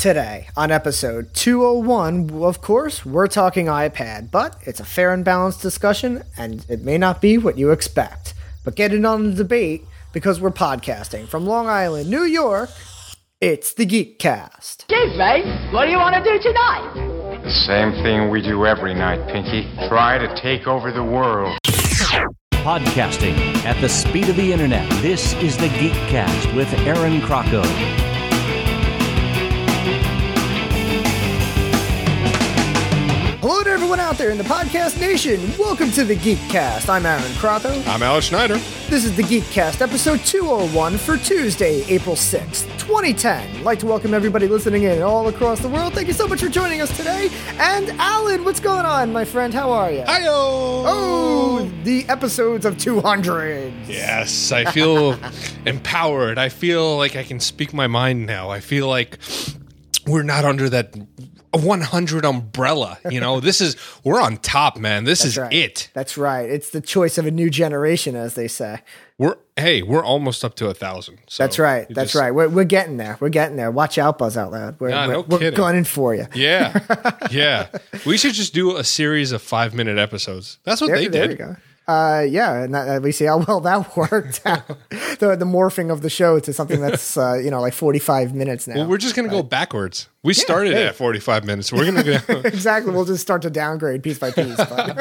Today, on episode 201, of course, we're talking iPad, but it's a fair and balanced discussion, and it may not be what you expect. But get in on the debate, because we're podcasting from Long Island, New York. It's the Geekcast. Gee, Ray, what do you want to do tonight? The same thing we do every night, Pinky. Try to take over the world. Podcasting at the speed of the internet. This is the Geekcast with Aaron Crocco. Hello to everyone out there in the podcast nation. Welcome to the Geekcast. I'm Aaron Crocco. I'm Alex Schneider. This is the Geekcast, episode 201 for Tuesday, April 6th, 2010. I'd like to welcome everybody listening in all across the world. Thank you so much for joining us today. And Alan, what's going on, my friend? How are you? Hi-yo! Oh, the episodes of 200. Yes, I feel empowered. I feel like I can speak my mind now. I feel like we're not under that 100 umbrella. You know, we're on top, man. This is right. it. That's right. It's the choice of a new generation, as they say. We're almost up to 1,000. So that's right. That's right. We're getting there. We're getting there. Watch out, Buzz Out Loud. We're gunning for you. Yeah. Yeah. We should just do a series of 5-minute episodes. That's what they did. There we go. And we see how well that worked out. the morphing of the show to something that's like 45 minutes now. Well, we're just going to go backwards. We started at 45 minutes. We're going to go exactly. We'll just start to downgrade piece by piece.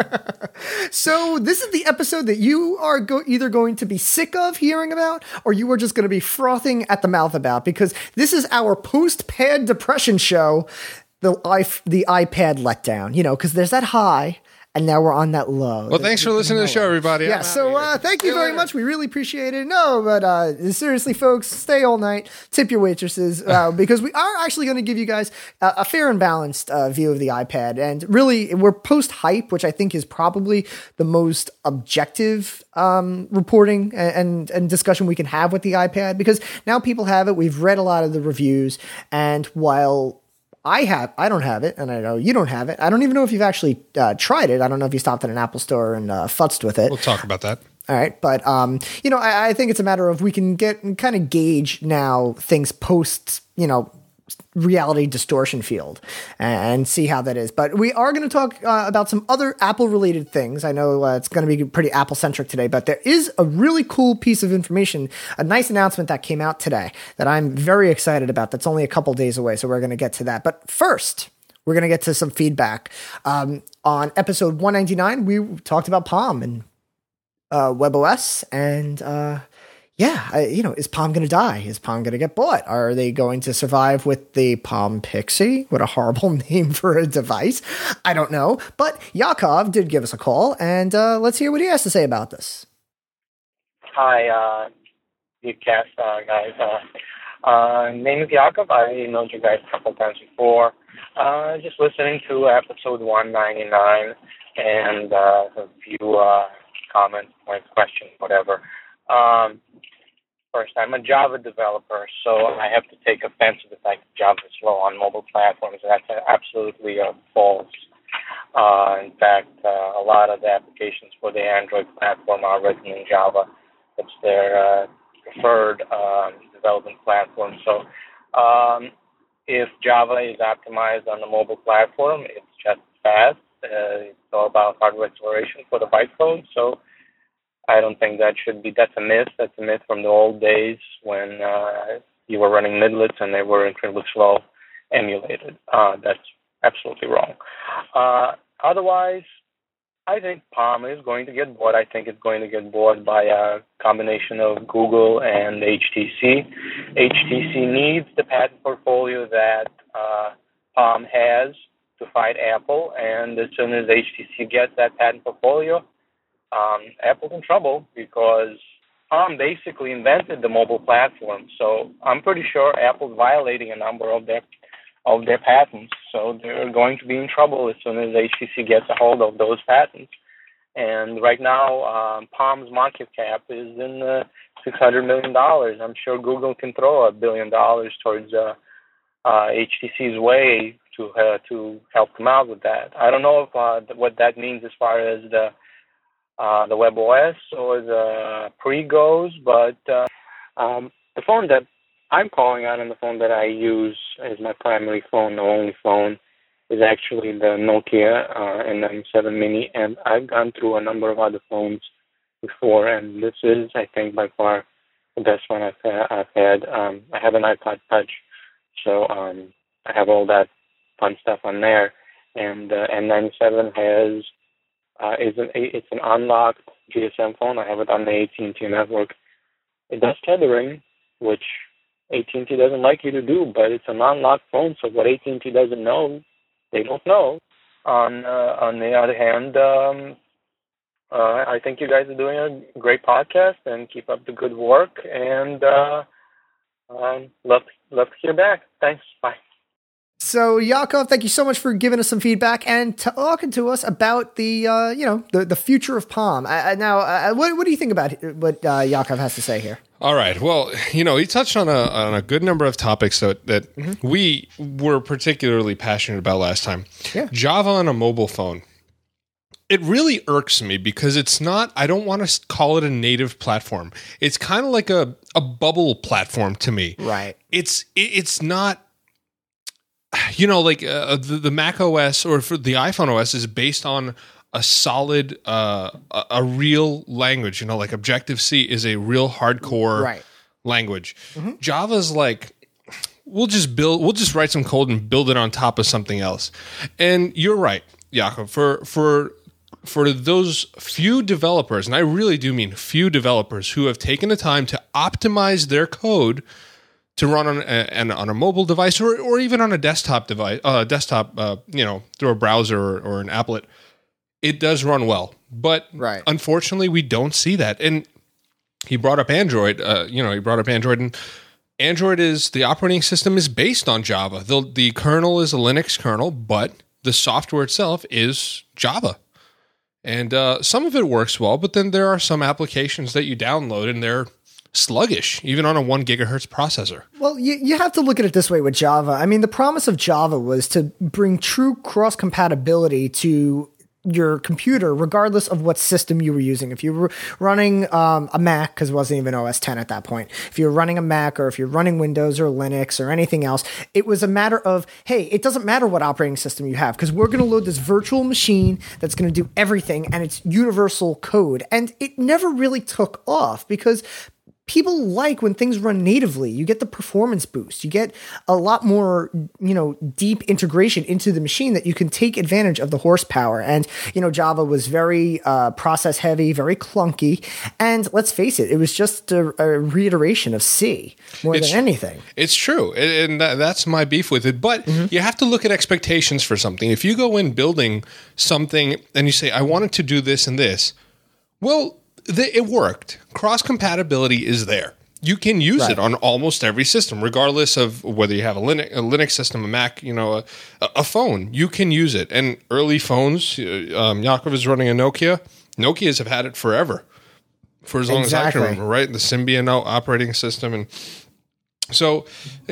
So this is the episode that you are either going to be sick of hearing about, or you are just going to be frothing at the mouth about, because this is our post-pad depression show. The iPad letdown, because there's that high. And now we're on that low. Well, thanks for listening to the show, everybody. Yeah, so thank you very much. We really appreciate it. No, but seriously, folks, stay all night. Tip your waitresses, because we are actually going to give you guys a fair and balanced view of the iPad. And really, we're post-hype, which I think is probably the most objective reporting and discussion we can have with the iPad, because now people have it. We've read a lot of the reviews. And while I don't have it, and I know you don't have it. I don't even know if you've actually tried it. I don't know if you stopped at an Apple store and futzed with it. We'll talk about that. All right. But, I think it's a matter of we can get and kind of gauge now things post, reality distortion field and see how that is. But we are going to talk about some other Apple related things. I know it's going to be pretty Apple centric today, but there is a really cool piece of information, a nice announcement that came out today that I'm very excited about. That's only a couple days away. So we're going to get to that. But first, we're going to get to some feedback. On episode 199, we talked about Palm and WebOS and, is Palm going to die? Is Palm going to get bought? Are they going to survive with the Palm Pixie? What a horrible name for a device. I don't know. But Yakov did give us a call, and let's hear what he has to say about this. Hi, Geekcast guys. Name is Yakov. I emailed you guys a couple times before. Just listening to episode 199 and a few comments, points, questions, whatever. First, I'm a Java developer, so I have to take offense to the fact that Java is slow on mobile platforms. That's absolutely false. In fact, a lot of the applications for the Android platform are written in Java. It's their preferred development platform. So if Java is optimized on the mobile platform, it's just fast. It's all about hardware acceleration for the bytecode. So I don't think that's a myth. That's a myth from the old days when you were running midlets and they were incredibly slow emulated. That's absolutely wrong. Otherwise, I think Palm is going to get bought. I think it's going to get bought by a combination of Google and HTC. HTC needs the patent portfolio that Palm has to fight Apple, and as soon as HTC gets that patent portfolio, Apple's in trouble because Palm basically invented the mobile platform. So I'm pretty sure Apple's violating a number of their patents. So they're going to be in trouble as soon as HTC gets a hold of those patents. And right now, Palm's market cap is in $600 million. I'm sure Google can throw $1 billion towards HTC's way to help them out with that. I don't know if what that means as far as the WebOS or the pre goes, but the phone that I'm calling out on the phone that I use as my primary phone, the only phone, is actually the Nokia N97 Mini, and I've gone through a number of other phones before, and this is, I think, by far the best one I've had. I have an iPod Touch, so I have all that fun stuff on there, and N97 has it's an unlocked GSM phone. I have it on the AT&T network. It does tethering, which AT&T doesn't like you to do, but it's an unlocked phone, so what AT&T doesn't know, they don't know. On the other hand, I think you guys are doing a great podcast, and keep up the good work, and love to hear back. Thanks. Bye. So, Yakov, thank you so much for giving us some feedback and talking to us about the the future of Palm. What do you think about what Yakov has to say here? All right. Well, he touched on a good number of topics that we were particularly passionate about last time. Yeah. Java on a mobile phone. It really irks me because it's not, I don't want to call it a native platform. It's kind of like a bubble platform to me. Right. It's not, the Mac OS or for the iPhone OS is based on a solid, a real language, like Objective-C is a real hardcore language. Mm-hmm. Java's like, we'll just write some code and build it on top of something else. And you're right, Yakov, for those few developers, and I really do mean few developers who have taken the time to optimize their code to run on a mobile device or even on a desktop device, through a browser or an applet, it does run well. But unfortunately, we don't see that. And he brought up Android. And Android is the operating system is based on Java. The kernel is a Linux kernel, but the software itself is Java. And some of it works well, but then there are some applications that you download and they're sluggish, even on a 1 gigahertz processor. Well, you have to look at it this way with Java. I mean, the promise of Java was to bring true cross-compatibility to your computer, regardless of what system you were using. If you were running a Mac, because it wasn't even OS X at that point, if you're running a Mac or if you're running Windows or Linux or anything else, it was a matter of, hey, it doesn't matter what operating system you have, because we're going to load this virtual machine that's going to do everything, and it's universal code. And it never really took off because people like when things run natively. You get the performance boost. You get a lot more, deep integration into the machine that you can take advantage of the horsepower. And, Java was very process heavy, very clunky. And let's face it, it was just a reiteration of C more than anything. It's true. And that's my beef with it. But you have to look at expectations for something. If you go in building something and you say, I wanted to do this and this, well, it worked. Cross-compatibility is there. You can use it on almost every system, regardless of whether you have a Linux system, a Mac, a phone. You can use it. And early phones, Yakov is running a Nokia. Nokias have had it forever, for as long as I can remember, right? The Symbian operating system. And so,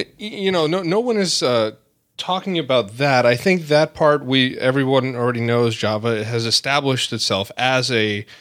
no one is talking about that. I think that part everyone already knows. Java has established itself as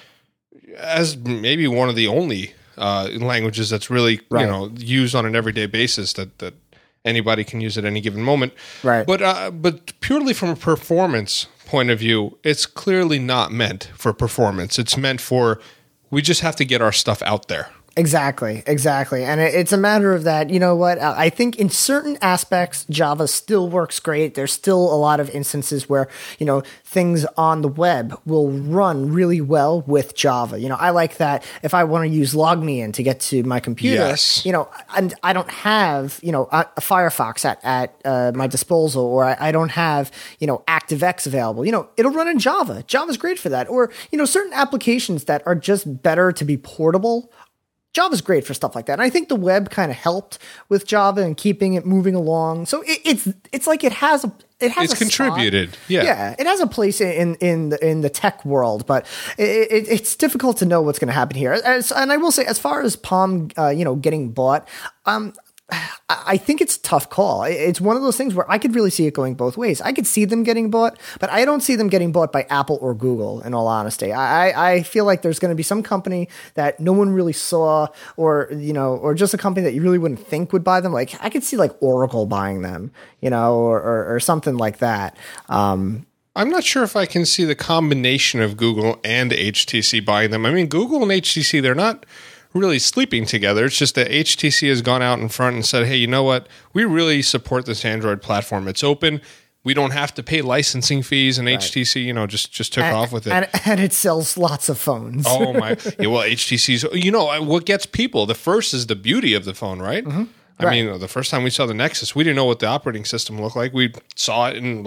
maybe one of the only languages that's really used on an everyday basis that anybody can use at any given moment. Right. But purely from a performance point of view, it's clearly not meant for performance. It's meant for we just have to get our stuff out there. Exactly. And it's a matter of that, I think in certain aspects, Java still works great. There's still a lot of instances where, things on the web will run really well with Java. I like that if I want to use LogMeIn to get to my computer, and I don't have, a Firefox at my disposal, or I don't have, ActiveX available, it'll run in Java. Java's great for that. Or, certain applications that are just better to be portable, Java's great for stuff like that. And I think the web kind of helped with Java and keeping it moving along. So it's like it has it's contributed. Spot. Yeah. It has a place in the tech world, but it's difficult to know what's going to happen here. And I will say, as far as Palm, getting bought, I think it's a tough call. It's one of those things where I could really see it going both ways. I could see them getting bought, but I don't see them getting bought by Apple or Google, in all honesty. I feel like there's going to be some company that no one really saw, or just a company that you really wouldn't think would buy them. Like, I could see like Oracle buying them, or something like that. I'm not sure if I can see the combination of Google and HTC buying them. I mean, Google and HTC, they're not really sleeping together. It's just that HTC has gone out in front and said, hey, you know what? We really support this Android platform. It's open. We don't have to pay licensing fees, and right. HTC, just took off with it. And it sells lots of phones. Oh, my. Yeah, well, HTC's, what gets people, the first is the beauty of the phone, right? Mm-hmm. I mean, the first time we saw the Nexus, we didn't know what the operating system looked like. We saw it and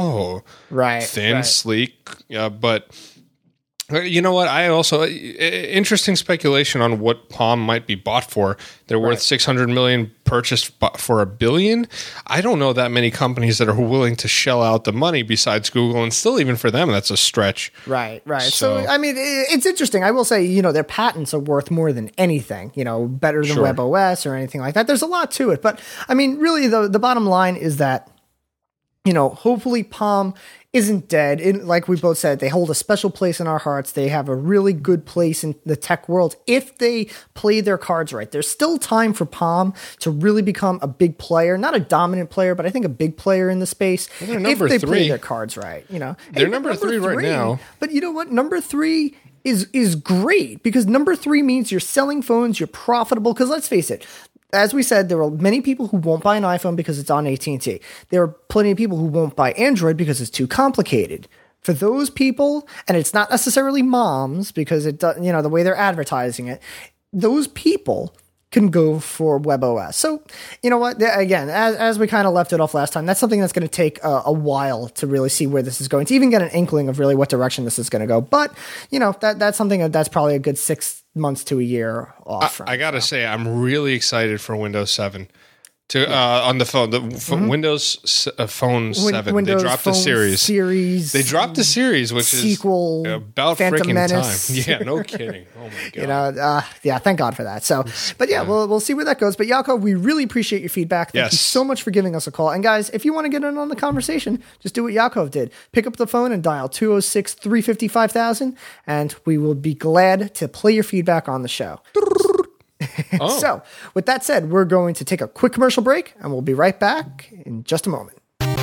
thin, sleek, but... You know what? I also interesting speculation on what Palm might be bought for. They're worth $600 million, purchased for $1 billion. I don't know that many companies that are willing to shell out the money besides Google, and still, even for them, that's a stretch. Right. So I mean, it's interesting. I will say, their patents are worth more than anything. Better than WebOS or anything like that. There's a lot to it, but I mean, really, the bottom line is that hopefully Palm isn't dead. Like we both said, they hold a special place in our hearts. They have a really good place in the tech world if they play their cards right. There's still time for Palm to really become a big player, not a dominant player, but I think a big player in the space. Well, they're number if they 3. Play their cards right. They're number 3 right now. But you know what? Number 3 is great, because number 3 means you're selling phones, you're profitable. Because let's face it, as we said, there are many people who won't buy an iPhone because it's on AT&T. There are plenty of people who won't buy Android because it's too complicated. For those people, and it's not necessarily moms, because it does, the way they're advertising it, those people can go for WebOS. So, you know what? Again, as we kind of left it off last time, that's something that's going to take a while to really see where this is going, to even get an inkling of really what direction this is going to go. But, that's something that's probably a good 6 months to a year off. I got to say, I'm really excited for Windows 7. On the phone, Windows Phone 7. Windows they dropped Phone a series. They dropped a series, which sequel, is about Phantom freaking Menace. time. Yeah, no kidding. Oh my god. Thank God for that. So, but yeah, we'll see where that goes. But Jaakko, we really appreciate your feedback. Thank you so much for giving us a call. And guys, if you want to get in on the conversation, just do what Jaakko did. Pick up the phone and dial 206-350-5000, and we will be glad to play your feedback on the show. Oh. So, with that said, we're going to take a quick commercial break, and we'll be right back in just a moment.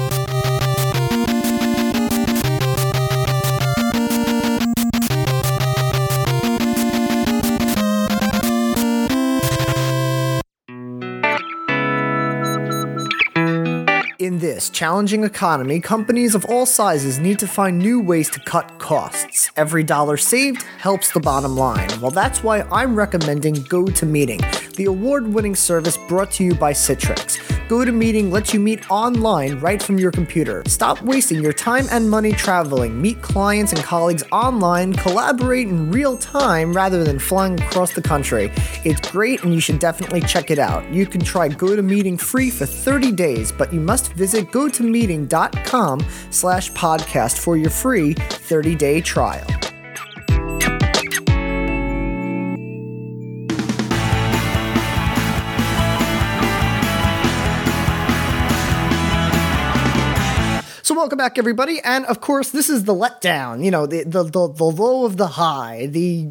In this challenging economy, companies of all sizes need to find new ways to cut costs. Every dollar saved helps the bottom line. Well, that's why I'm recommending GoToMeeting, the award-winning service brought to you by Citrix. GoToMeeting lets you meet online right from your computer. Stop wasting your time and money traveling. Meet clients and colleagues online, collaborate in real time rather than flying across the country. It's great, and you should definitely check it out. You can try GoToMeeting free for 30 days, but you must visit gotomeeting.com/podcast for your free 30-day trial. So welcome back, everybody, and of course, this is the letdown. The low of the high, the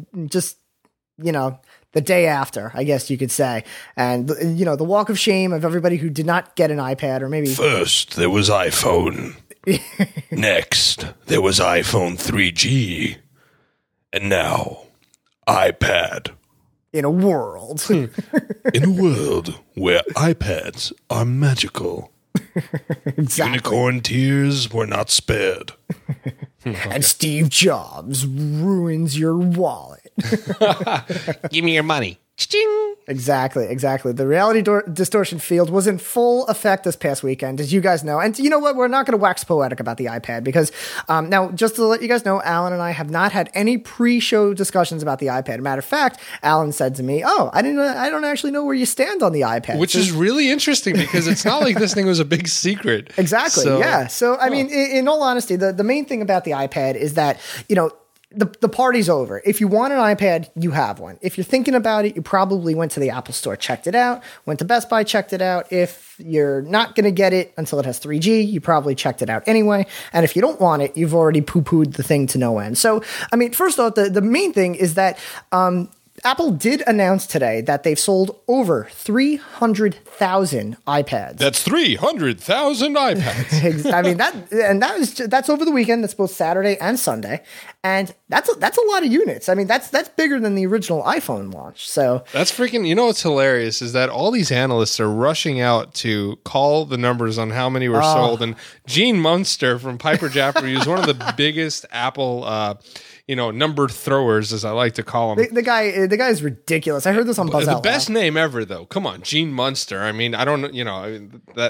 day after, I guess you could say, and the walk of shame of everybody who did not get an iPad, or maybe first there was iPhone, next there was iPhone 3G, and now iPad. In a world, in a world where iPads are magical. Exactly. Unicorn tears were not spared. And Steve Jobs ruins your wallet. Give me your money. Ching. Exactly. The reality distortion field was in full effect this past weekend, as you guys know. And you know what? We're not going to wax poetic about the iPad because now, just to let you guys know, Alan and I have not had any pre-show discussions about the iPad. Matter of fact, Alan said to me, I don't actually know where you stand on the iPad. Which is really interesting because it's not like this thing was a big secret. Exactly. So, yeah. So, I mean, in all honesty, the main thing about the iPad is that, the party's over. If you want an iPad, you have one. If you're thinking about it, you probably went to the Apple Store, checked it out, went to Best Buy, checked it out. If you're not going to get it until it has 3G, you probably checked it out anyway. And if you don't want it, you've already poo-pooed the thing to no end. So, I mean, first off, the main thing is that Apple did announce today that they've sold over 300,000 iPads. That's 300,000 iPads. I mean, that's over the weekend. That's both Saturday and Sunday. And that's a lot of units. I mean, that's bigger than the original iPhone launch. So that's freaking, you know what's hilarious is that all these analysts are rushing out to call the numbers on how many were sold. And Gene Munster from Piper Jaffray is one of the biggest Apple number throwers, as I like to call him. The guy is ridiculous. I heard this on Buzz Out The best name ever, though. Come on, Gene Munster. I mean, I don't know, the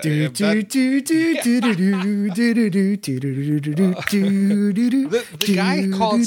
guy called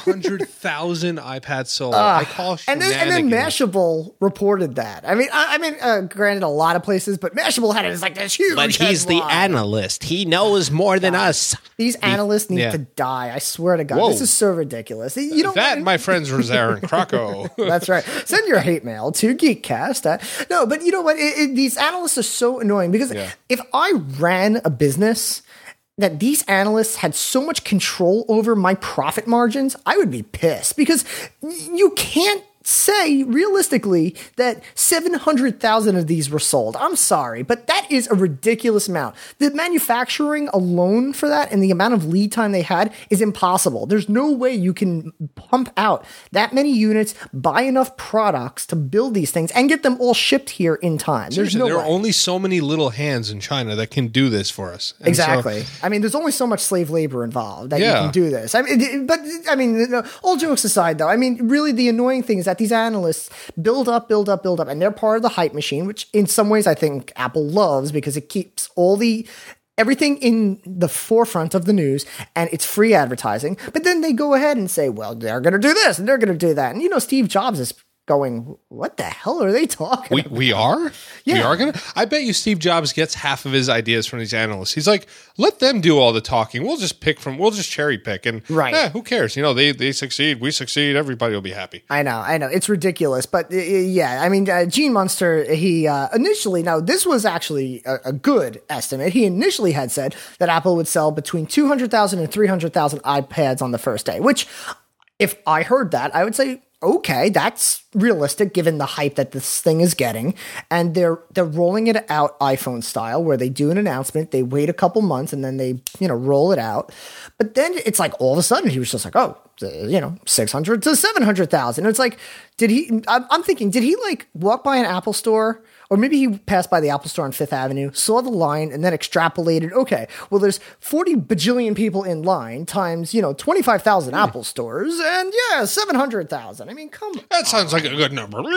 700,000 iPads sold. I call shenanigans. And then Mashable reported that. I mean, granted, a lot of places, but Mashable had it as like this huge. But he's the analyst. He knows more than us. These analysts need to die. I swear to God, this is so ridiculous. You know that, my friends, was Aaron Crocco. That's right. Send your hate mail to Geekcast. No, but you know what? These analysts are so annoying because if I ran a business that these analysts had so much control over my profit margins, I would be pissed because you can't say realistically that 700,000 of these were sold. I'm sorry, but that is a ridiculous amount. The manufacturing alone for that and the amount of lead time they had is impossible. There's no way you can pump out that many units, buy enough products to build these things and get them all shipped here in time. There's no way. There are only so many little hands in China that can do this for us. And exactly. I mean, there's only so much slave labor involved that you can do this. I mean, all jokes aside though, I mean, really the annoying thing is that these analysts build up, and they're part of the hype machine, which in some ways I think Apple loves because it keeps everything in the forefront of the news and it's free advertising. But then they go ahead and say, well, they're going to do this and they're going to do that. And Steve Jobs is going, what the hell are they talking about? We are? Yeah. We are going to? I bet you Steve Jobs gets half of his ideas from these analysts. He's like, let them do all the talking. We'll just cherry pick. And who cares? They succeed. We succeed. Everybody will be happy. I know. It's ridiculous. But I mean, Gene Munster, he initially, now this was actually a good estimate. He initially had said that Apple would sell between 200,000 and 300,000 iPads on the first day, which if I heard that, I would say, okay, that's realistic given the hype that this thing is getting. And they're rolling it out iPhone style where they do an announcement, they wait a couple months and then they, roll it out. But then it's like all of a sudden he was just like, 600 to 700,000. It's like, I'm thinking, did he like walk by an Apple store? Or maybe he passed by the Apple Store on Fifth Avenue, saw the line, and then extrapolated, okay, well, there's 40 bajillion people in line times, 25,000 Apple stores, and 700,000. I mean, come on. That sounds like a good number. I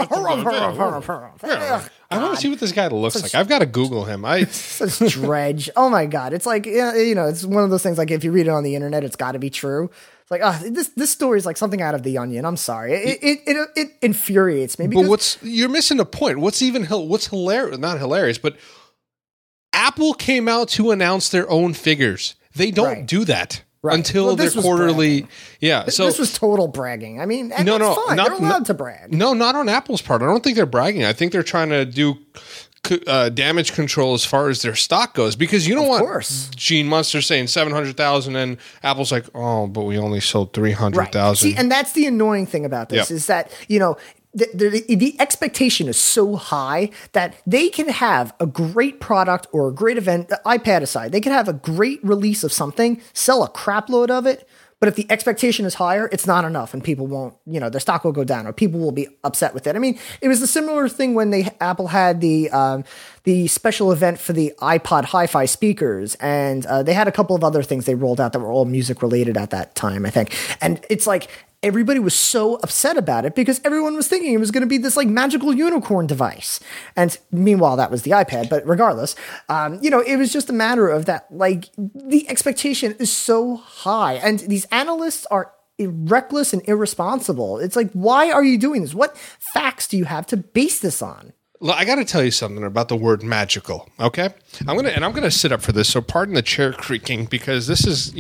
want to see what this guy looks like. I've got to Google him. Such dredge. Oh, my God. It's like, it's one of those things, like, if you read it on the internet, it's got to be true. Like, this story is like something out of The Onion. I'm sorry. It infuriates me. But you're missing a point. What's hilarious, not hilarious, but Apple came out to announce their own figures. They don't do that until their quarterly. This was total bragging. I mean, and that's fine. They're allowed to brag. No, not on Apple's part. I don't think they're bragging. I think they're trying to do damage control as far as their stock goes, because you don't want Gene Munster saying 700,000 and Apple's like, oh, but we only sold 300,000. See, and that's the annoying thing about this is that the expectation is so high that they can have a great product or a great event, iPad aside, they can have a great release of something, sell a crap load of it. But if the expectation is higher, it's not enough and people won't, their stock will go down or people will be upset with it. I mean, it was a similar thing when Apple had the special event for the iPod Hi-Fi speakers, and they had a couple of other things they rolled out that were all music related at that time, I think. And it's like, everybody was so upset about it because everyone was thinking it was going to be this like magical unicorn device. And meanwhile, that was the iPad. But regardless, it was just a matter of that, like the expectation is so high and these analysts are reckless and irresponsible. It's like, why are you doing this? What facts do you have to base this on? Look, I got to tell you something about the word magical. Okay, I'm gonna sit up for this. So pardon the chair creaking because this is,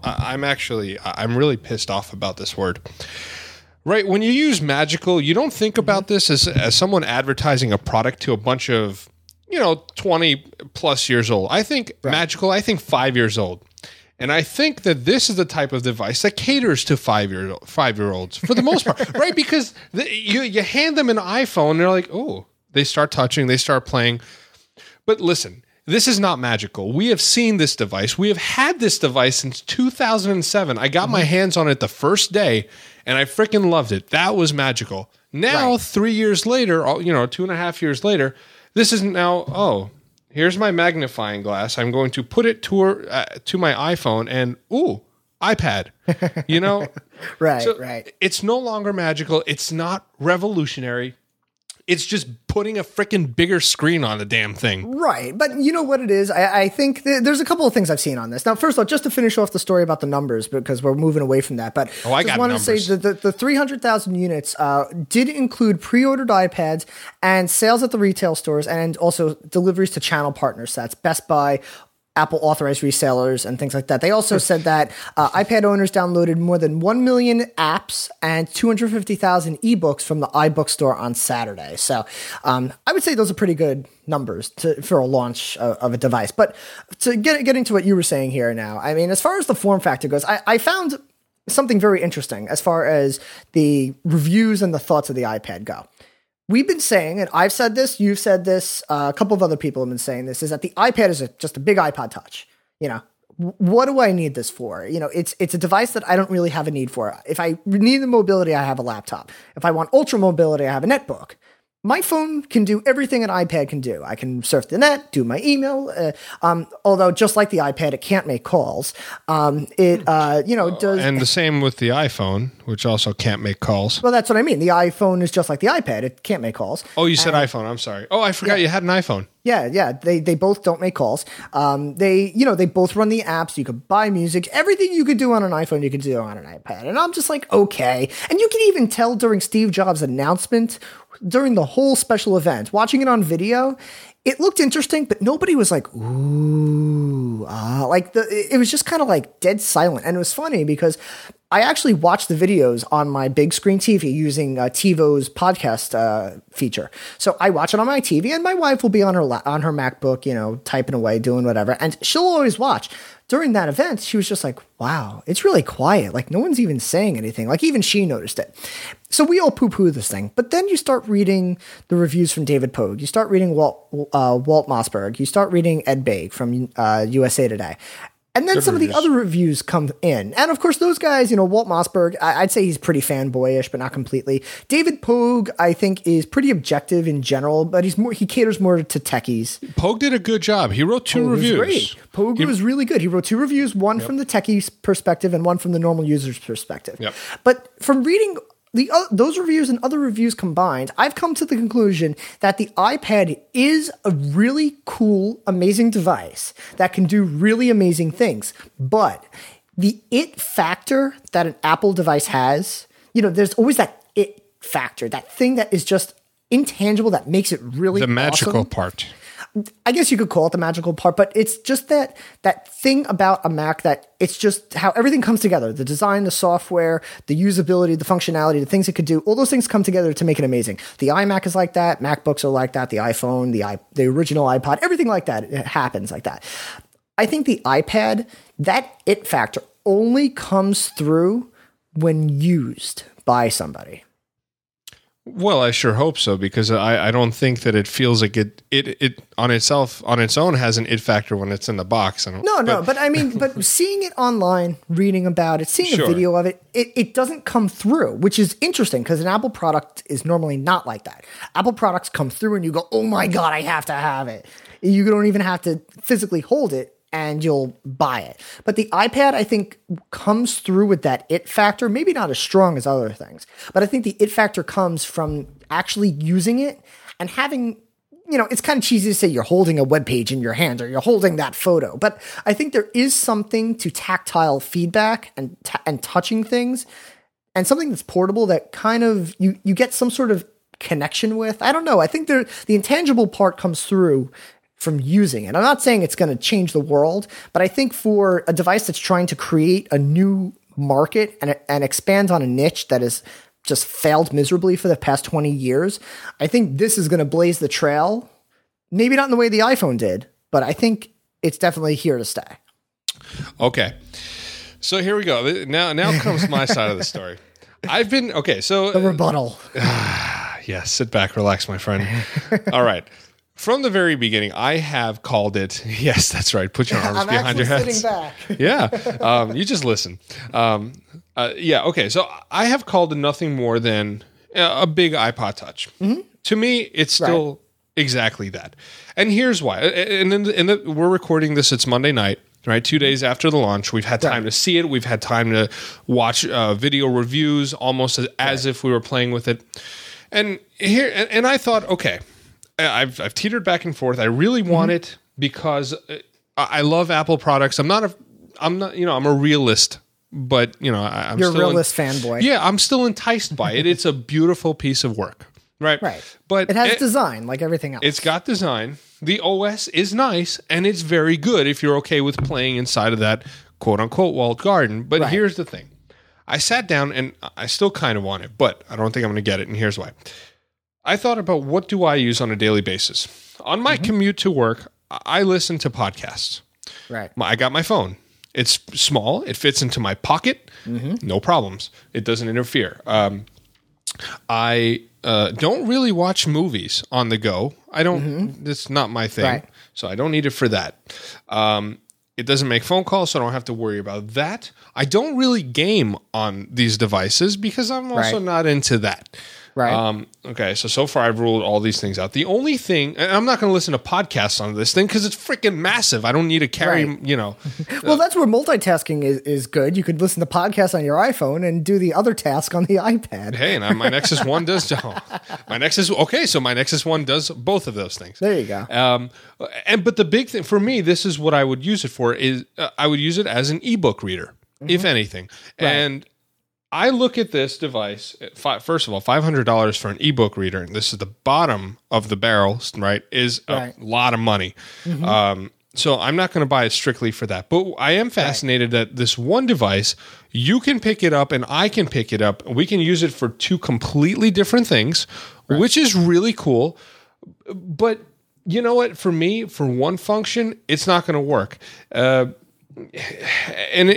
I'm really pissed off about this word. Right, when you use magical, you don't think about this as someone advertising a product to a bunch of 20 plus years old. I think magical. I think 5 years old. And I think that this is the type of device that caters to 5-year-olds for the most part, right? Because you hand them an iPhone, and they're like, oh, they start touching, they start playing. But listen, this is not magical. We have seen this device. We have had this device since 2007. I got my hands on it the first day, and I freaking loved it. That was magical. Now, 3 years later, 2.5 years later, this is now, here's my magnifying glass. I'm going to put it to my iPhone and, iPad. Right. It's no longer magical. It's not revolutionary. It's just putting a freaking bigger screen on the damn thing. Right. But you know what it is? I think there's a couple of things I've seen on this. Now, first of all, just to finish off the story about the numbers, because we're moving away from that. But I just want to say that the 300,000 units did include pre-ordered iPads and sales at the retail stores and also deliveries to channel partners. That's Best Buy, Apple authorized resellers and things like that. They also said that iPad owners downloaded more than 1 million apps and 250,000 ebooks from the iBook store on Saturday. So I would say those are pretty good numbers for a launch of a device. But to get into what you were saying here now, I mean, as far as the form factor goes, I found something very interesting as far as the reviews and the thoughts of the iPad go. We've been saying, and I've said this, you've said this, a couple of other people have been saying this, is that the iPad is just a big iPod Touch. What do I need this for? It's a device that I don't really have a need for. If I need the mobility, I have a laptop. If I want ultra mobility, I have a netbook. My phone can do everything an iPad can do. I can surf the net, do my email. Although just like the iPad, it can't make calls. It does. And the same with the iPhone, which also can't make calls. Well, that's what I mean. The iPhone is just like the iPad. It can't make calls. Oh, you said iPhone. I'm sorry. Oh, I forgot you had an iPhone. Yeah. They both don't make calls. They both run the apps. You could buy music. Everything you could do on an iPhone, you could do on an iPad. And I'm just like, okay. And you can even tell during Steve Jobs' announcement, during the whole special event, watching it on video, it looked interesting, but nobody was like, ooh, it was just kind of like dead silent. And it was funny because I actually watched the videos on my big screen TV using TiVo's podcast feature. So I watch it on my TV, and my wife will be on her MacBook, typing away, doing whatever, and she'll always watch. During that event, she was just like, wow, it's really quiet. Like, no one's even saying anything. Like, even she noticed it. So we all poo-poo this thing. But then you start reading the reviews from David Pogue. You start reading Walt Mossberg. You start reading Ed Baig from USA Today. And then some of the other reviews come in. And of course, those guys, Walt Mossberg, I'd say he's pretty fanboyish, but not completely. David Pogue, I think, is pretty objective in general, but he caters more to techies. Pogue did a good job. He wrote two reviews. Great. Pogue was really good. He wrote 2 reviews, one from the techie's perspective and one from the normal user's perspective. Yep. But from reading those reviews and other reviews combined, I've come to the conclusion that the iPad is a really cool, amazing device that can do really amazing things. But the it factor that an Apple device has, there's always that it factor, that thing that is just intangible that makes it really the magical awesome. part. I guess you could call it the magical part, but it's just that thing about a Mac that it's just how everything comes together. The design, the software, the usability, the functionality, the things it could do, all those things come together to make it amazing. The iMac is like that. MacBooks are like that. The iPhone, the original iPod, everything like that. It happens like that. I think the iPad, that it factor only comes through when used by somebody. Well, I sure hope so, because I don't think that it feels like it on its own has an it factor when it's in the box. But I mean, but seeing it online, reading about it, seeing a video of it, it doesn't come through, which is interesting because an Apple product is normally not like that. Apple products come through and you go, oh my God, I have to have it. You don't even have to physically hold it and you'll buy it. But the iPad, I think, comes through with that it factor, maybe not as strong as other things, but I think the it factor comes from actually using it and having, it's kind of cheesy to say you're holding a web page in your hand or you're holding that photo, but I think there is something to tactile feedback and touching things and something that's portable that kind of, you get some sort of connection with. I don't know. I think the intangible part comes through from using it. I'm not saying it's going to change the world, but I think for a device that's trying to create a new market and expand on a niche that has just failed miserably for the past 20 years, I think this is going to blaze the trail. Maybe not in the way the iPhone did, but I think it's definitely here to stay. Okay. So here we go. Now comes my side of the story. I've been, okay, so... The rebuttal. Yes, sit back, relax, my friend. All right. From the very beginning, I have called it, yes, that's right, put your arms behind your head. Sitting back. Yeah, you just listen. Okay, so I have called it nothing more than a big iPod Touch. Mm-hmm. To me, it's still exactly that. And here's why. We're recording this, it's Monday night. Right, 2 days after the launch, we've had time to see it. We've had time to watch video reviews, almost as if we were playing with it. And I thought, okay, I've teetered back and forth. I really want it because I love Apple products. I'm a realist, but you're a realist fanboy. Yeah, I'm still enticed by it. It's a beautiful piece of work. Right. But it has design like everything else. It's got design. The OS is nice, and it's very good if you're okay with playing inside of that quote-unquote walled garden. But here's the thing. I sat down, and I still kind of want it, but I don't think I'm going to get it, and here's why. I thought about what do I use on a daily basis. On my commute to work, I listen to podcasts. Right. I got my phone. It's small. It fits into my pocket. No problems. It doesn't interfere. I don't really watch movies on the go. I don't. It's not my thing, so I don't need it for that. It doesn't make phone calls, so I don't have to worry about that. I don't really game on these devices because I'm also not into that. Right. Okay, so far I've ruled all these things out. The only thing, and I'm not going to listen to podcasts on this thing because it's freaking massive. I don't need to carry, Well, that's where multitasking is good. You could listen to podcasts on your iPhone and do the other task on the iPad. Hey, and my Nexus 1 does. My Nexus 1 does both of those things. There you go. But the big thing for me, this is what I would use it for, is I would use it as an ebook reader, if anything. And I look at this device, first of all, $500 for an ebook reader, and this is the bottom of the barrel, right, is a lot of money. So I'm not going to buy it strictly for that. But I am fascinated that this one device, you can pick it up and I can pick it up. We can use it for two completely different things, which is really cool. But you know what? For me, for one function, it's not going to work. And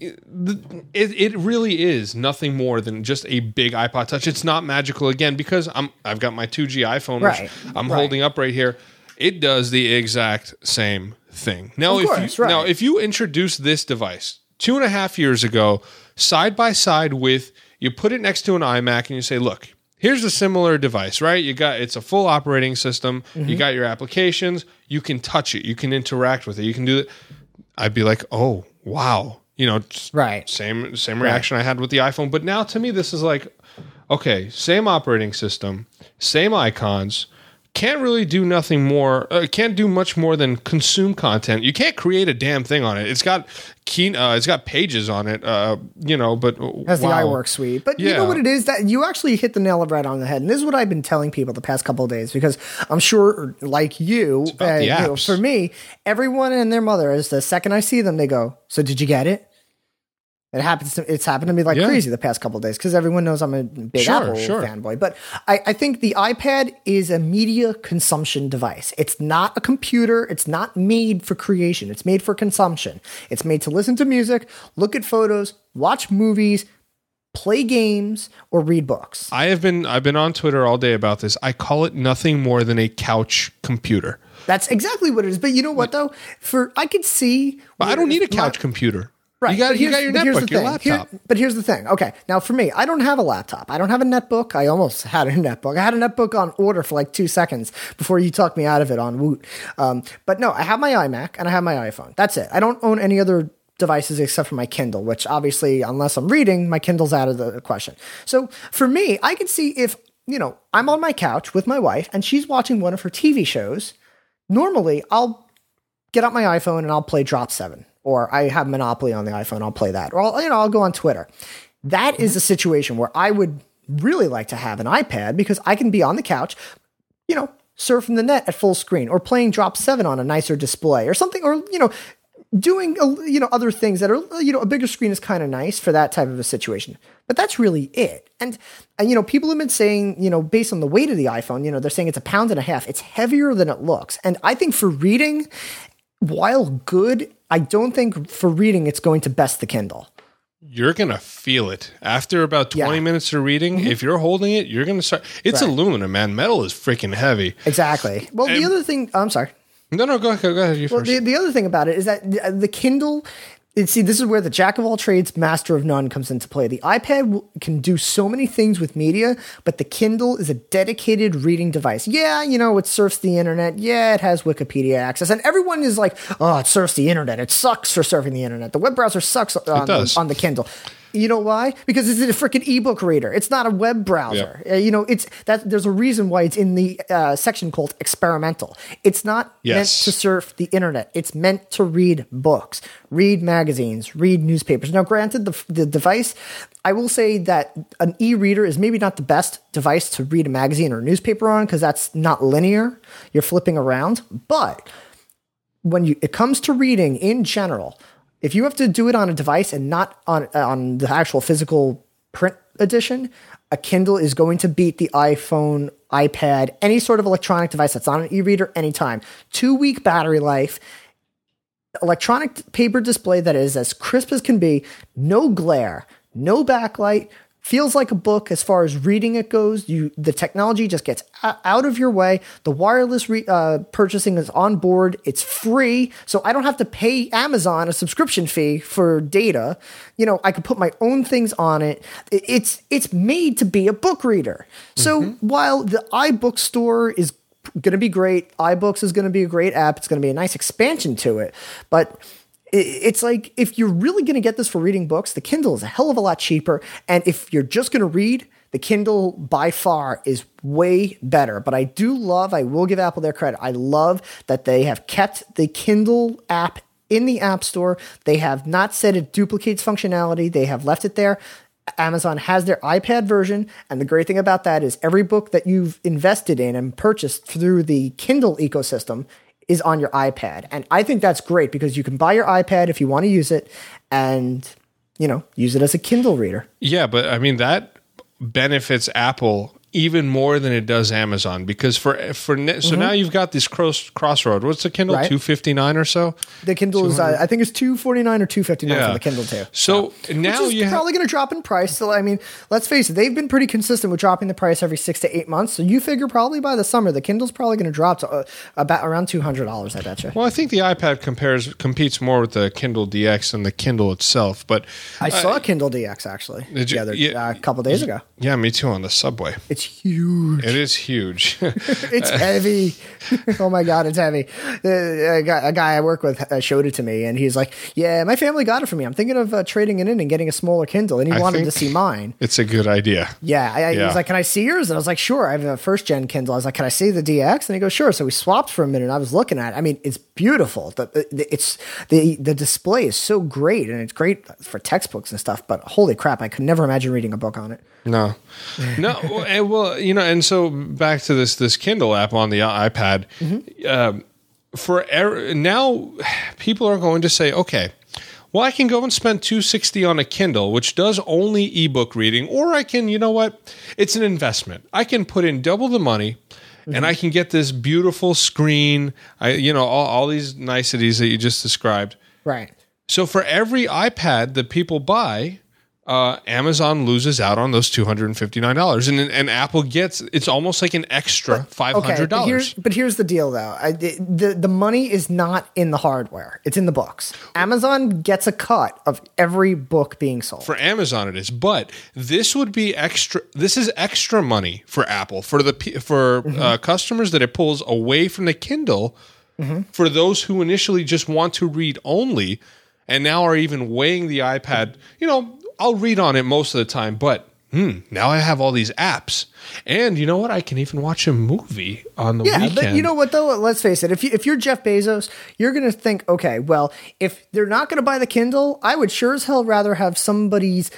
it really is nothing more than just a big iPod Touch. It's not magical again because I've got my 2G iPhone, which I'm holding up right here. It does the exact same thing. Now, if you introduce this device 2.5 years ago, side by side with, you put it next to an iMac and you say, look, here's a similar device, right? It's a full operating system. You got your applications. You can touch it. You can interact with it. You can do it. I'd be like, oh, wow. Same reaction I had with the iPhone. But now to me, this is like, okay, same operating system, same icons, can't really do nothing more, can't do much more than consume content. You can't create a damn thing on it. It's got pages on it, but has the iWork suite. But you know what it is? That you actually hit the nail right on the head. And this is what I've been telling people the past couple of days, because I'm sure, like you, for me, everyone and their mother, is the second I see them, they go, "So did you get it?" It's happened to me like crazy the past couple of days because everyone knows I'm a big Apple fanboy. But I think the iPad is a media consumption device. It's not a computer. It's not made for creation. It's made for consumption. It's made to listen to music, look at photos, watch movies, play games, or read books. I've been on Twitter all day about this. I call it nothing more than a couch computer. That's exactly what it is. But you know what though? I could see. I don't need a couch computer. Right. You got your netbook, your laptop. But here's the thing. Okay. Now for me, I don't have a laptop. I don't have a netbook. I almost had a netbook. I had a netbook on order for like 2 seconds before you talked me out of it on Woot. But no, I have my iMac and I have my iPhone. That's it. I don't own any other devices except for my Kindle, which obviously, unless I'm reading, my Kindle's out of the question. So for me, I could see if, I'm on my couch with my wife and she's watching one of her TV shows. Normally, I'll get out my iPhone and I'll play Drop 7. Or I have Monopoly on the iPhone, I'll play that. Or I'll go on Twitter. That is a situation where I would really like to have an iPad because I can be on the couch, surfing the net at full screen or playing Drop 7 on a nicer display or something, or, doing, other things that are, a bigger screen is kind of nice for that type of a situation. But that's really it. And, people have been saying, based on the weight of the iPhone, they're saying it's 1.5 pounds. It's heavier than it looks. And I think for reading, while good, I don't think for reading it's going to best the Kindle. You're going to feel it. After about 20 minutes of reading, if you're holding it, you're going to start. It's aluminum, man. Metal is freaking heavy. Exactly. Well, the other thing, I'm sorry. No, go ahead. You first. The other thing about it is that the Kindle, this is where the jack of all trades, master of none comes into play. The iPad can do so many things with media, but the Kindle is a dedicated reading device. Yeah, it surfs the internet. Yeah, it has Wikipedia access. And everyone is like, oh, it surfs the internet. It sucks for surfing the internet. The web browser sucks on the Kindle. You know why? Because it's a freaking ebook reader. It's not a web browser. Yep. There's a reason why it's in the section called experimental. It's not meant to surf the internet. It's meant to read books, read magazines, read newspapers. Now, granted, the device, I will say that an e-reader is maybe not the best device to read a magazine or a newspaper on because that's not linear. You're flipping around. But when it comes to reading in general, if you have to do it on a device and not on the actual physical print edition, a Kindle is going to beat the iPhone, iPad, any sort of electronic device that's on an e-reader anytime. 2-week battery life, electronic paper display that is as crisp as can be, no glare, no backlight, feels like a book as far as reading it goes. The technology just gets out of your way. The wireless purchasing is on board. It's free, so I don't have to pay Amazon a subscription fee for data. I could put my own things on it. It's made to be a book reader. So while the iBook store is going to be great, iBooks is going to be a great app. It's going to be a nice expansion to it, but it's like, if you're really going to get this for reading books, the Kindle is a hell of a lot cheaper. And if you're just going to read, the Kindle by far is way better. But I will give Apple their credit. I love that they have kept the Kindle app in the App Store. They have not said it duplicates functionality. They have left it there. Amazon has their iPad version. And the great thing about that is every book that you've invested in and purchased through the Kindle ecosystem is on your iPad. And I think that's great because you can buy your iPad if you want to use it and, use it as a Kindle reader. Yeah, but I mean, that benefits Apple even more than it does Amazon because now you've got this crossroad. What's the Kindle? Right. $259 or so? The Kindle is I think it's $249 or $259 for the Kindle too. So now you're probably going to drop in price. So I mean, let's face it, they've been pretty consistent with dropping the price every 6 to 8 months. So you figure probably by the summer the Kindle's probably going to drop to about around $200. I bet you. Well, I think the iPad competes more with the Kindle DX than the Kindle itself. But I saw a Kindle DX actually a couple days ago. Yeah, me too on the subway. It's huge. It is huge. It's heavy. Oh my God, it's heavy. A guy I work with showed it to me, and he's like, "Yeah, my family got it for me. I'm thinking of trading it in and getting a smaller Kindle." And he wanted to see mine. It's a good idea. Yeah, he was like, "Can I see yours?" And I was like, "Sure." I have a first gen Kindle. I was like, "Can I see the DX?" And he goes, "Sure." So we swapped for a minute. And I was looking at it. I mean, it's beautiful. The display is so great, and it's great for textbooks and stuff. But holy crap, I could never imagine reading a book on it. No. Well, and so back to this Kindle app on the iPad. Now, people are going to say, okay, well, I can go and spend $260 on a Kindle, which does only ebook reading, or I can, it's an investment. I can put in double the money, and I can get this beautiful screen. All these niceties that you just described. Right. So for every iPad that people buy, Amazon loses out on those $259, and Apple gets, it's almost like an extra $500. Okay, but here's the deal, though. The money is not in the hardware; it's in the books. Amazon gets a cut of every book being sold. For Amazon, it is, but this would be extra. This is extra money for Apple for customers that it pulls away from the Kindle. For those who initially just want to read only, and now are even weighing the iPad. I'll read on it most of the time, but now I have all these apps. And you know what? I can even watch a movie on the weekend. But you know what though? Let's face it. If you're Jeff Bezos, you're going to think, okay, well, if they're not going to buy the Kindle, I would sure as hell rather have somebody's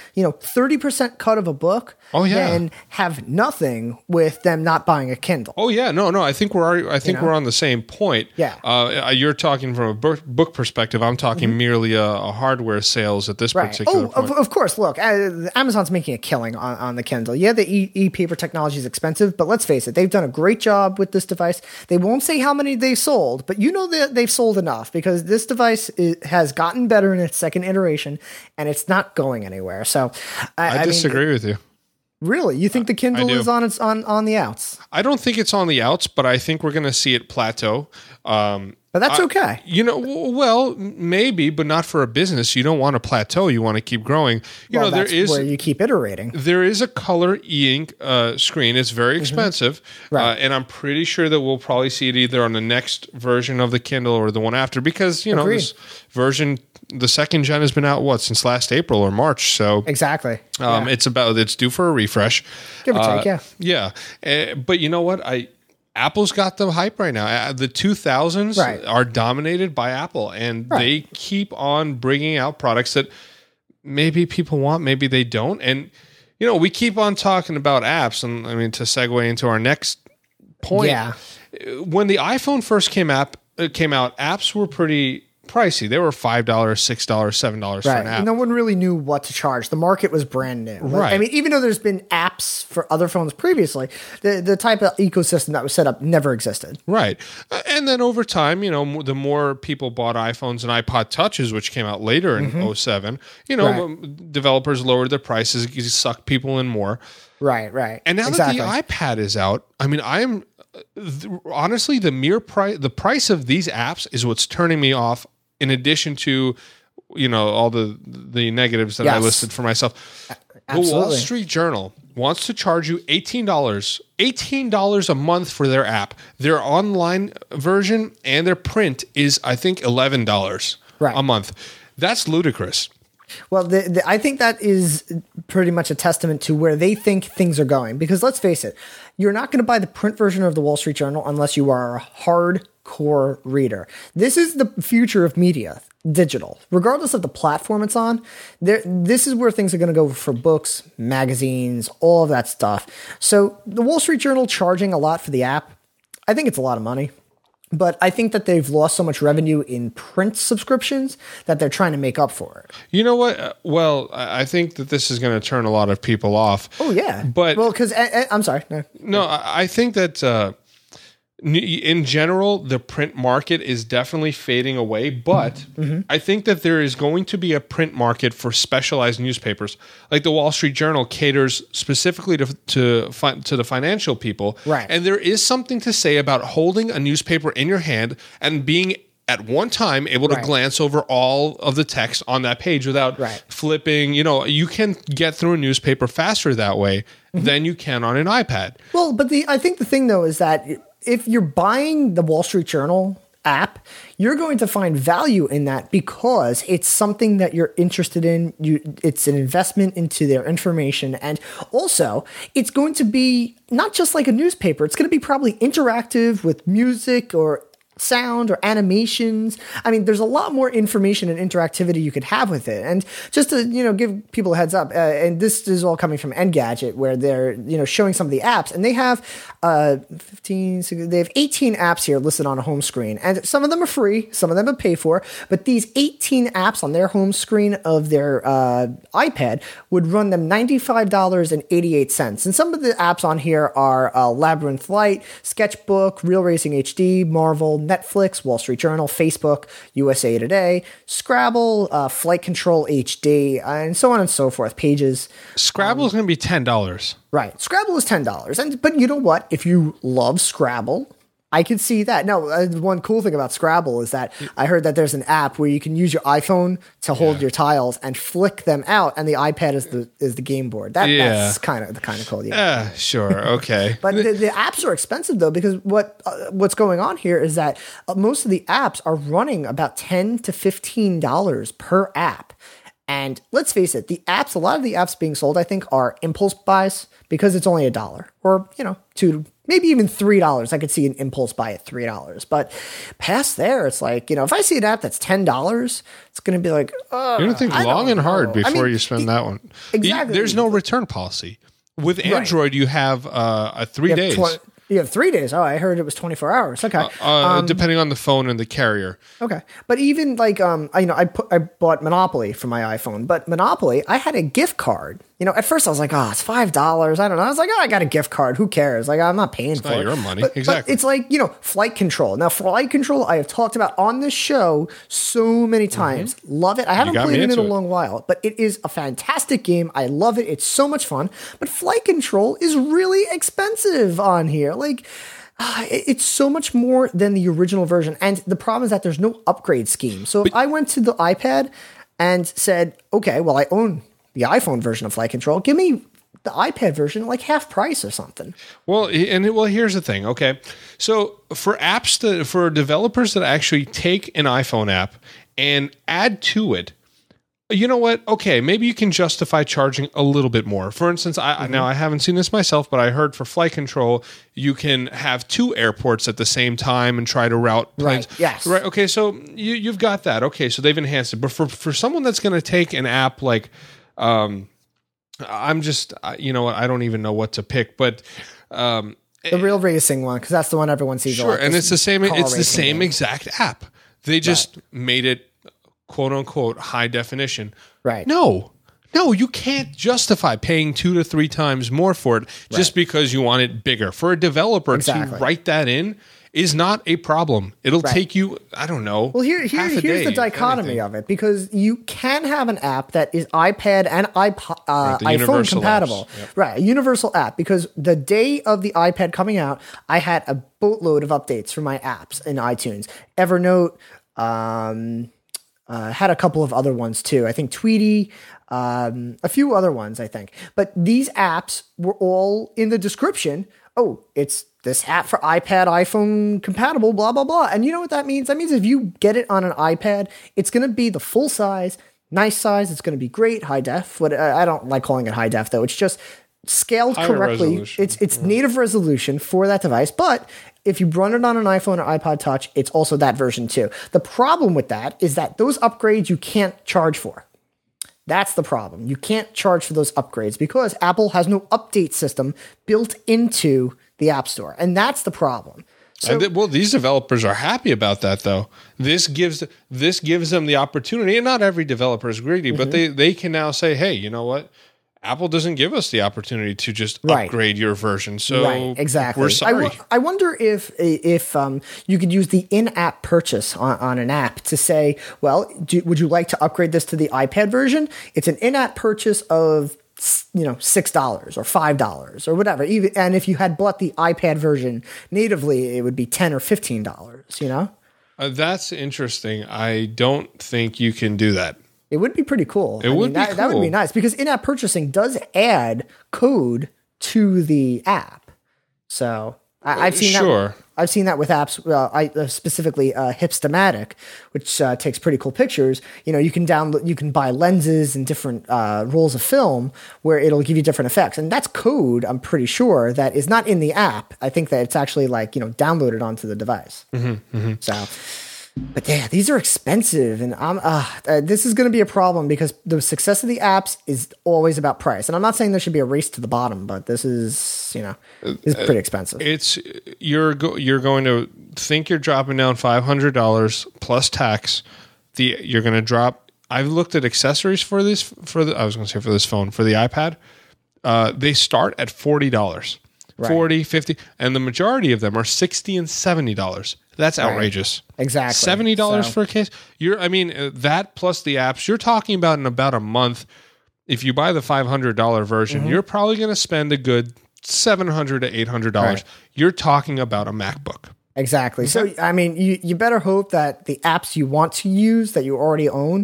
30% cut of a book than have nothing with them not buying a Kindle. Oh yeah, no. I think we're on the same point. Yeah. You're talking from a book perspective. I'm talking merely a hardware sales at this particular point. Of course. Look, Amazon's making a killing on the Kindle. Yeah, the e-paper technology is expensive, but let's face it, they've done a great job with this device. They won't say how many they sold, but you know that they've sold enough because this device has gotten better in its second iteration, and it's not going anywhere. So I disagree with you. Really? You think the Kindle is on the outs? I don't think it's on the outs, but I think we're going to see it plateau. But that's okay. Well, maybe, but not for a business. You don't want to plateau. You want to keep growing. That's where you keep iterating. There is a color e-ink screen. It's very expensive. Right. And I'm pretty sure that we'll probably see it either on the next version of the Kindle or the one after because, this version, the second gen has been out, since last April or March. So exactly. It's due for a refresh. Give or take, yeah. Yeah. But you know what? Apple's got the hype right now. The 2000s are dominated by Apple, and they keep on bringing out products that maybe people want, maybe they don't. And, we keep on talking about apps, and I mean, to segue into our next point, when the iPhone first came out, apps were pretty pricey. They were $5, $6, $7 for an app. No one really knew what to charge. The market was brand new. Right. I mean, even though there's been apps for other phones previously, the type of ecosystem that was set up never existed. Right. And then over time, the more people bought iPhones and iPod Touches, which came out later in 2007, developers lowered their prices, sucked people in more. Right. And now that the iPad is out, I mean, honestly, the price of these apps is what's turning me off. In addition to, all the negatives that I listed for myself. Absolutely. The Wall Street Journal wants to charge you $18 a month for their app. Their online version and their print is, I think, $11 a month. That's ludicrous. Well, I think that is pretty much a testament to where they think things are going. Because let's face it, you're not going to buy the print version of the Wall Street Journal unless you are a hardcore reader. This is the future of media, digital. Regardless of the platform it's on, this is where things are going to go for books, magazines, all of that stuff. So the Wall Street Journal charging a lot for the app, I think it's a lot of money. But I think that they've lost so much revenue in print subscriptions that they're trying to make up for it. You know what? Well, I think that this is going to turn a lot of people off. Oh, yeah. But because I'm sorry. No, I think that in general, the print market is definitely fading away. But I think that there is going to be a print market for specialized newspapers. Like the Wall Street Journal caters specifically to the financial people. Right. And there is something to say about holding a newspaper in your hand and being at one time able to glance over all of the text on that page without flipping. You can get through a newspaper faster that way than you can on an iPad. Well, but I think the thing, though, is that if you're buying the Wall Street Journal app, you're going to find value in that because it's something that you're interested in. It's an investment into their information. And also, it's going to be not just like a newspaper. It's going to be probably interactive with music or sound or animations. I mean, there's a lot more information and interactivity you could have with it. And just to, give people a heads up, and this is all coming from Engadget, where they're, showing some of the apps, and they have 18 apps here listed on a home screen. And some of them are free, some of them are pay for, but these 18 apps on their home screen of their iPad would run them $95.88. And some of the apps on here are Labyrinth Light, Sketchbook, Real Racing HD, Marvel, Netflix, Wall Street Journal, Facebook, USA Today, Scrabble, Flight Control HD, and so on and so forth. Pages. Scrabble is going to be $10. Right. Scrabble is $10. But you know what? If you love Scrabble, I can see that. No, one cool thing about Scrabble is that I heard that there's an app where you can use your iPhone to hold your tiles and flick them out, and the iPad is the game board. That's kind of cool. Yeah. Sure. Okay. But the apps are expensive though, because what's going on here is that most of the apps are running about $10 to $15 per app. And let's face it, a lot of the apps being sold, I think, are impulse buys because it's only $1 or, $2, maybe even $3. I could see an impulse buy at $3. But past there, it's like, if I see an app that's $10, it's going to be like, you're going to think long and hard before you spend that one. Exactly. There's no return policy. With Android, you have 3 days. You have 3 days. Oh, I heard it was 24 hours. Okay. Depending on the phone and the carrier. Okay. But even like, I bought Monopoly for my iPhone, but Monopoly, I had a gift card. At first I was like, it's $5. I don't know. I was like, I got a gift card. Who cares? Like, I'm not paying for it. It's not your money. But Exactly. it's like, flight control. Now, flight control, I have talked about on this show so many times. Love it. I haven't played it in a long while, but it is a fantastic game. I love it. It's so much fun. But flight control is really expensive on here. Like, it's so much more than the original version. And the problem is that there's no upgrade scheme. So if I went to the iPad and said, okay, well, I own the iPhone version of flight control, give me the iPad version like half price or something. Well, here's the thing. Okay. So for for developers that actually take an iPhone app and add to it, you know what? Okay, maybe you can justify charging a little bit more. For instance, now I haven't seen this myself, but I heard for flight control, you can have 2 airports at the same time and try to route planes. Right. Yes. Right. Okay. So you've got that. Okay. So they've enhanced it. But for someone that's going to take an app like, I'm just, you know what? I don't even know what to pick, but the real racing one, because that's the one everyone sees. Sure, and it's the same. It's the same game. exact app. They just made it quote unquote high definition. Right. No, you can't justify paying 2 to 3 times more for it just because you want it bigger. For a developer to write that in is not a problem. It'll take you, I don't know. Well, here's the dichotomy of it, because you can have an app that is iPad and iPhone compatible. Yep. Right, a universal app, because the day of the iPad coming out, I had a boatload of updates for my apps in iTunes. Evernote, had a couple of other ones too. I think Tweety, a few other ones, I think. But these apps were all in the description. Oh, it's this app for iPad, iPhone compatible, blah, blah, blah. And you know what that means? That means if you get it on an iPad, it's going to be the full size, nice size. It's going to be great, high def. I don't like calling it high def, though. It's just scaled correctly. It's native resolution for that device. But if you run it on an iPhone or iPod Touch, it's also that version too. The problem with that is that those upgrades you can't charge for. That's the problem. You can't charge for those upgrades because Apple has no update system built into the App Store. And that's the problem. So, these developers are happy about that, though. This gives them the opportunity, and not every developer is greedy, but they can now say, hey, you know what? Apple doesn't give us the opportunity to just upgrade your version. So exactly. We're sorry. I wonder if you could use the in-app purchase on an app to say, well, would you like to upgrade this to the iPad version? It's an in-app purchase of $6 or $5 or whatever. And if you had bought the iPad version natively, it would be $10 or $15. That's interesting. I don't think you can do that. It would be pretty cool. That would be nice because in-app purchasing does add code to the app. So I've seen that. I've seen that with apps, specifically Hipstamatic, which takes pretty cool pictures. You can buy lenses and different rolls of film where it'll give you different effects, and that's code. I'm pretty sure that is not in the app. I think that it's actually downloaded onto the device. So. But yeah, these are expensive, and this is going to be a problem because the success of the apps is always about price. And I'm not saying there should be a race to the bottom, but this is, is pretty expensive. You're going to think you're dropping down $500 plus tax. You're going to drop. I've looked at accessories for this for the iPad. They start at $40. Right. $40, $50, and the majority of them are $60 and $70. That's outrageous. Right. Exactly. $70 for a case. That plus the apps, you're talking about in about a month. If you buy the $500 version, you're probably going to spend a good $700 to $800. Right. You're talking about a MacBook. Exactly. So, you better hope that the apps you want to use that you already own,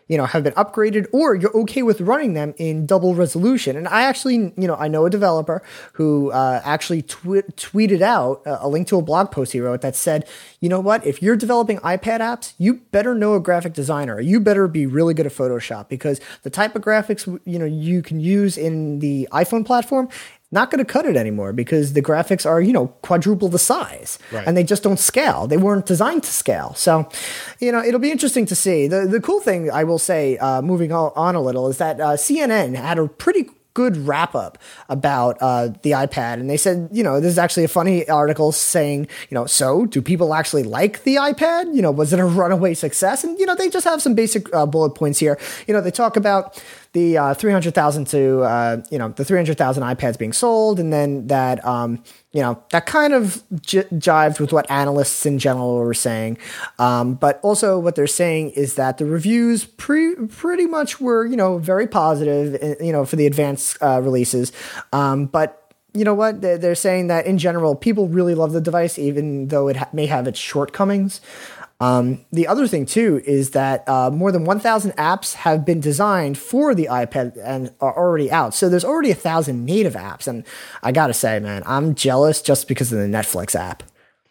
have been upgraded, or you're okay with running them in double resolution. And I actually, I know a developer who actually tweeted out a link to a blog post he wrote that said, you know what, if you're developing iPad apps, you better know a graphic designer. You better be really good at Photoshop, because the type of graphics, you can use in the iPhone platform, not going to cut it anymore, because the graphics are, quadruple the size, and they just don't scale. They weren't designed to scale. So, it'll be interesting to see. The cool thing, I will say, moving on a little, is that CNN had a pretty good wrap up about the iPad. And they said, this is actually a funny article saying, so do people actually like the iPad? Was it a runaway success? And, they just have some basic bullet points here. They talk about the 300,000 to, the 300,000 iPads being sold. And then that, that kind of jived with what analysts in general were saying. But also what they're saying is that the reviews pretty much were, very positive, for the advanced releases. But you know what? They're saying that in general, people really love the device, even though it may have its shortcomings. The other thing too is that more than 1,000 apps have been designed for the iPad and are already out. So there's already 1,000 native apps, and I gotta say, man, I'm jealous just because of the Netflix app.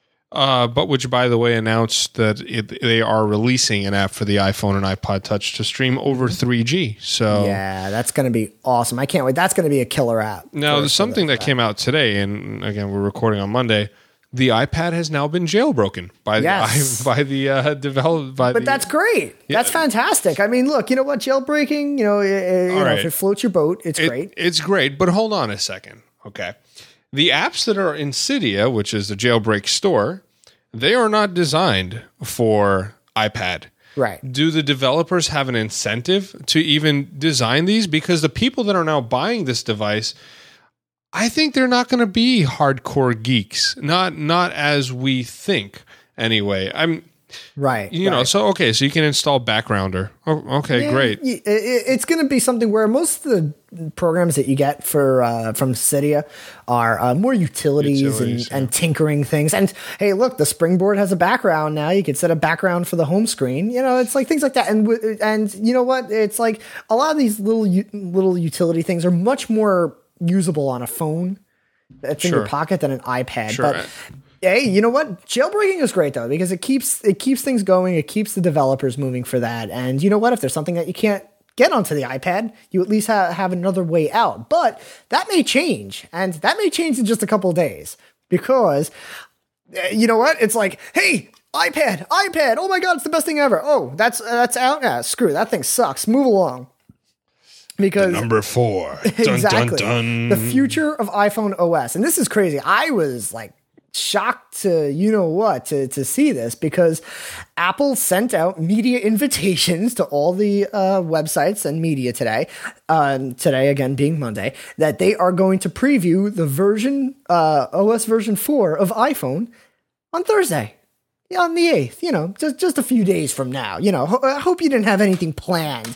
But which, by the way, announced that they are releasing an app for the iPhone and iPod Touch to stream over 3G. So yeah, that's going to be awesome. I can't wait. That's going to be a killer app. Now, there's something that came out today, and again, we're recording on Monday. The iPad has now been jailbroken by the developed. But that's great. Yeah. That's fantastic. I mean, look, you know what? Jailbreaking, if it floats your boat, it's great. It's great, but hold on a second. Okay. The apps that are in Cydia, which is the jailbreak store, they are not designed for iPad. Right. Do the developers have an incentive to even design these? Because the people that are now buying this device, I think they're not going to be hardcore geeks. Not as we think, anyway. Right. So you can install Backgrounder. Oh, okay, yeah, great. It's going to be something where most of the programs that you get from Cydia are more utilities and tinkering things. And hey, look, the Springboard has a background now. You could set a background for the home screen. It's like things like that. And you know what? It's like a lot of these little utility things are much more usable on a phone that's in your pocket than an iPad. Sure. But hey, you know what? Jailbreaking is great though, because it keeps things going. It keeps the developers moving for that. And you know what? If there's something that you can't get onto the iPad, you at least have another way out. But that may change, and that may change in just a couple of days, because you know what? It's like, hey, iPad. Oh my God, it's the best thing ever. Oh, that's out. Yeah, screw it. That thing sucks. Move along. Because number 4. Exactly. Dun, dun, dun. The future of iPhone OS. And this is crazy. I was like shocked to see this, because Apple sent out media invitations to all the websites and media today again being Monday, that they are going to preview the OS version 4 of iPhone on Thursday. Yeah, on the 8th, just a few days from now. I hope you didn't have anything planned.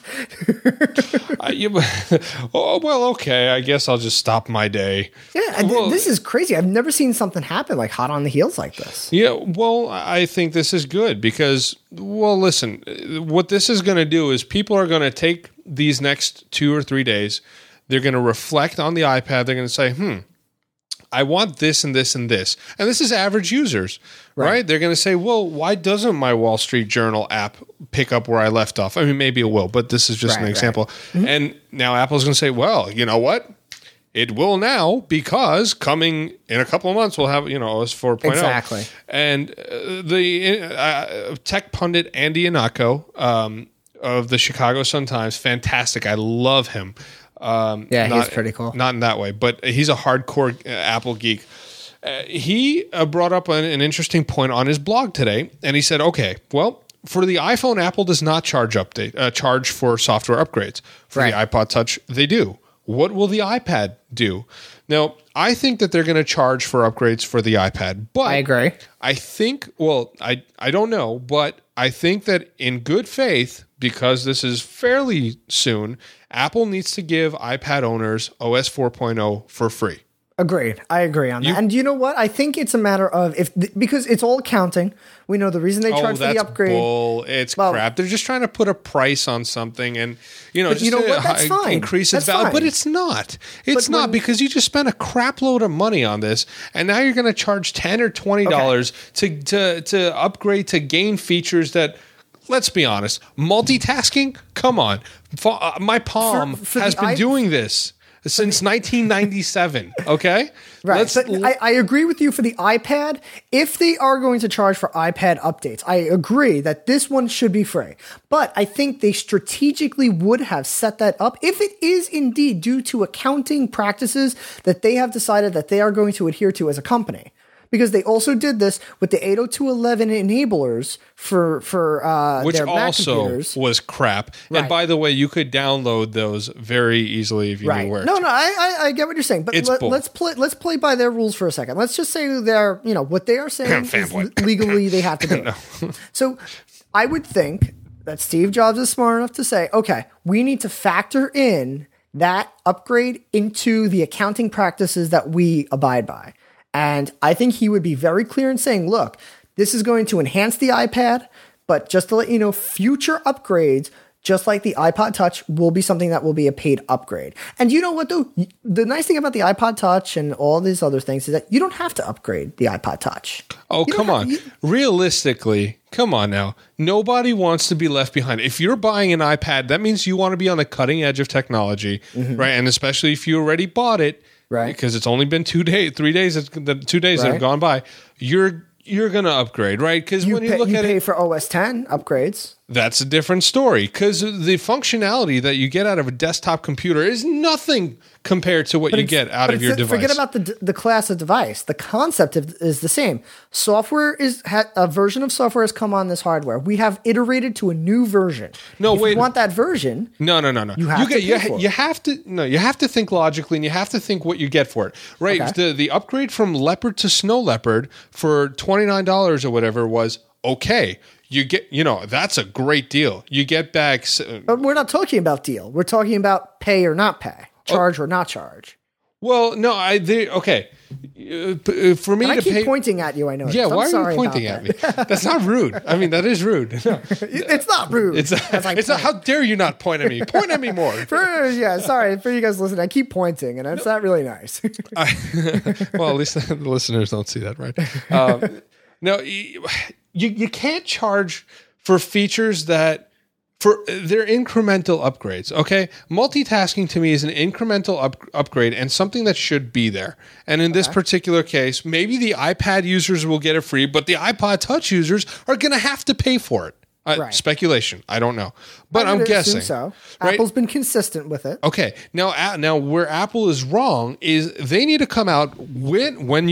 Well, okay. I guess I'll just stop my day. Yeah, this is crazy. I've never seen something happen like hot on the heels like this. Yeah, well, I think this is good because, listen, what this is going to do is people are going to take these next 2 or 3 days. They're going to reflect on the iPad. They're going to say, I want this and this and this. And this is average users, right? They're going to say, well, why doesn't my Wall Street Journal app pick up where I left off? I mean, maybe it will, but this is just an example. Mm-hmm. And now Apple's going to say, well, you know what? It will now, because coming in a couple of months, we'll have, OS 4.0. Exactly. And the tech pundit Andy Ihnatko of the Chicago Sun-Times, fantastic. I love him. He's pretty cool. Not in that way, but he's a hardcore Apple geek. He brought up an interesting point on his blog today, and he said, okay, well, for the iPhone, Apple does not charge for software upgrades. For the iPod Touch, they do. What will the iPad do? Now, I think that they're going to charge for upgrades for the iPad, but I agree. I think, I don't know, but I think that in good faith, because this is fairly soon, Apple needs to give iPad owners OS 4.0 for free. Agreed. I agree on that. And you know what? I think it's a matter of because it's all accounting. We know the reason they charge for the upgrade. It's crap. They're just trying to put a price on something and just That's fine. Increase its value. But it's not. It's not because you just spent a crap load of money on this, and now you're going to charge $10 or $20 to upgrade to gain features that. Let's be honest. Multitasking? Come on. My Palm has been doing this since 1997. Okay? Right. I agree with you for the iPad. If they are going to charge for iPad updates, I agree that this one should be free. But I think they strategically would have set that up if it is indeed due to accounting practices that they have decided that they are going to adhere to as a company. Because they also did this with the 802.11 enablers for which their Mac also computers. Was crap. Right. And by the way, you could download those very easily if you knew where. No, I get what you're saying, but let's play by their rules for a second. Let's just say they're what they are saying is legally they have to do. No. So I would think that Steve Jobs is smart enough to say, okay, we need to factor in that upgrade into the accounting practices that we abide by. And I think he would be very clear in saying, look, this is going to enhance the iPad, but just to let you know, future upgrades, just like the iPod Touch, will be something that will be a paid upgrade. And you know what, though? The nice thing about the iPod Touch and all these other things is that you don't have to upgrade the iPod Touch. Oh, come on. Realistically, come on now. Nobody wants to be left behind. If you're buying an iPad, that means you want to be on the cutting edge of technology, right? And especially if you already bought it, right? Because it's only been 2 days, 3 days. The 2 days that have gone by. You're going to upgrade, right? Because when you look at pay it, for OS 10 upgrades. That's a different story. Because the functionality that you get out of a desktop computer is nothing compared to what you get out of your device. Forget about the class of device. The concept is the same. Software a version of software has come on this hardware. We have iterated to a new version. No, if you want that version? No. You have to pay for it. You have to think logically, and you have to think what you get for it. Right? Okay. The upgrade from Leopard to Snow Leopard for $29 or whatever was okay. You get, that's a great deal. You get back. But we're not talking about deal. We're talking about pay or not pay, charge or not charge. Well, no, okay. For me, and I keep pointing at you. I know. Yeah, why are you pointing at me? That's not rude. I mean, that is rude. It's not rude. It's not. How dare you not point at me? Point at me more. Sorry for you guys listening. I keep pointing, and it's not really nice. Well, at least the listeners don't see that, right? No, you can't charge for features that. They're incremental upgrades, okay? Multitasking to me is an incremental upgrade and something that should be there. And in this particular case, maybe the iPad users will get it free, but the iPod Touch users are going to have to pay for it. Speculation. I don't know. But I'm guessing. So. Right? Apple's been consistent with it. Okay. Now where Apple is wrong is they need to come out when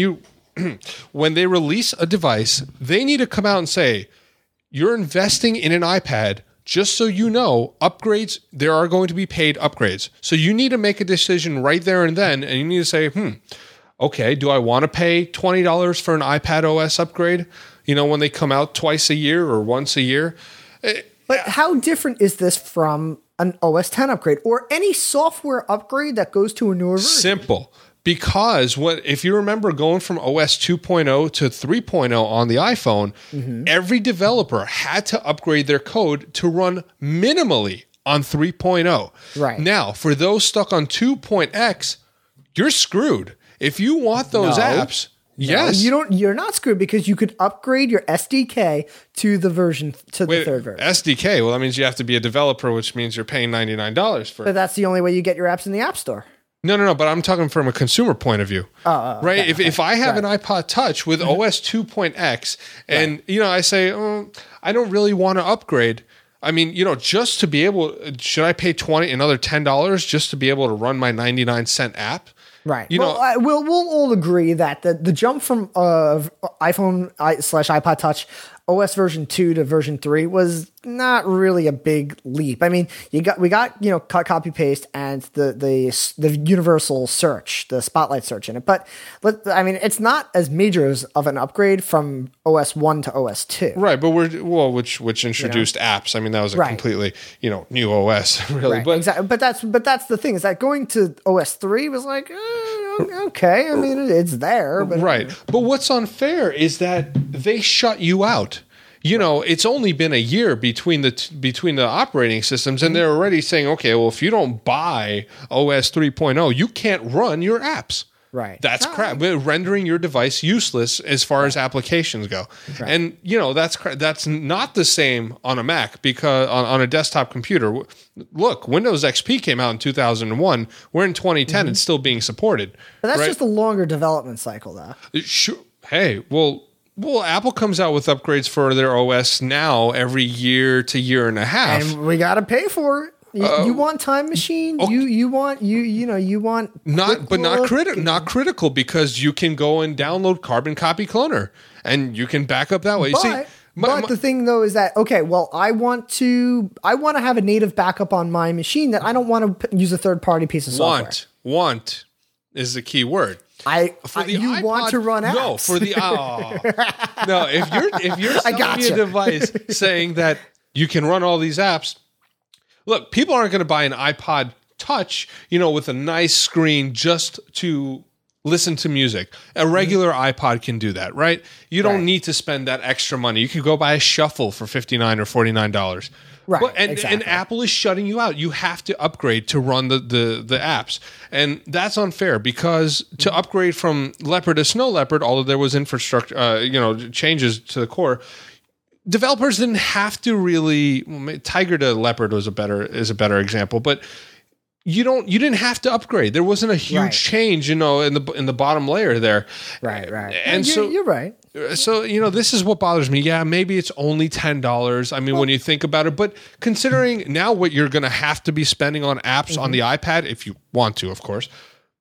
they release a device, they need to come out and say, you're investing in an iPad. Just so you know, upgrades, there are going to be paid upgrades. So you need to make a decision right there and then, and you need to say, okay, do I want to pay $20 for an iPad OS upgrade? When they come out twice a year or once a year. But how different is this from an OS 10 upgrade or any software upgrade that goes to a newer version? Simple. Because if you remember going from OS 2.0 to 3.0 on the iPhone, every developer had to upgrade their code to run minimally on 3.0. Right. Now, for those stuck on 2.x, you're screwed. If you want those apps, yes. You're not screwed because you could upgrade your SDK to the third version. SDK, well, that means you have to be a developer, which means you're paying $99 for it. But that's the only way you get your apps in the App Store. No, but I'm talking from a consumer point of view. Right? Okay, if I have an iPod Touch with OS 2.x and, I say, I don't really want to upgrade. I mean, just to be able, should I pay another $10 just to be able to run my 99-cent app? Right. We'll all agree that the jump from iPhone / iPod Touch OS version 2 to version 3 was not really a big leap. I mean, we got cut, copy, paste, and the universal search, the Spotlight search in it. But it's not as major of an upgrade from OS 1 to OS 2. Right, but which introduced apps. I mean, that was a completely new OS, really. Right, exactly. But that's the thing is that going to OS 3 was like, Okay, I mean, it's there. But Right. But what's unfair is that they shut you out. It's only been a year between the operating systems, and they're already saying, okay, well, if you don't buy OS 3.0, you can't run your apps. Right. That's crap. Rendering your device useless as far as applications go. Right. And, that's not the same on a Mac because on a desktop computer. Look, Windows XP came out in 2001. We're in 2010. It's still being supported. But that's right? just a longer development cycle, though. Sure. Hey, well, Apple comes out with upgrades for their OS now every year to year and a half. And we got to pay for it. You want Time Machine? Okay. You want not critical because you can go and download Carbon Copy Cloner and you can back up that way. But the thing though is that I want to have a native backup on my machine that I don't want to use a third party piece of software. Want is the key word. You want to run apps. No, for the no. If you're selling me a device saying that you can run all these apps. Look, people aren't going to buy an iPod Touch, with a nice screen just to listen to music. A regular iPod can do that, right? You don't need to spend that extra money. You could go buy a Shuffle for $59 or $49. Right. Exactly. And Apple is shutting you out. You have to upgrade to run the apps. And that's unfair because to upgrade from Leopard to Snow Leopard, although there was infrastructure, changes to the core, developers didn't have to really. Tiger to Leopard is a better example, but you didn't have to upgrade. There wasn't a huge change, in the bottom layer there. Right. And you're right. So this is what bothers me. Yeah, maybe it's only $10. I mean, when you think about it, but considering now what you're going to have to be spending on apps on the iPad, if you want to, of course.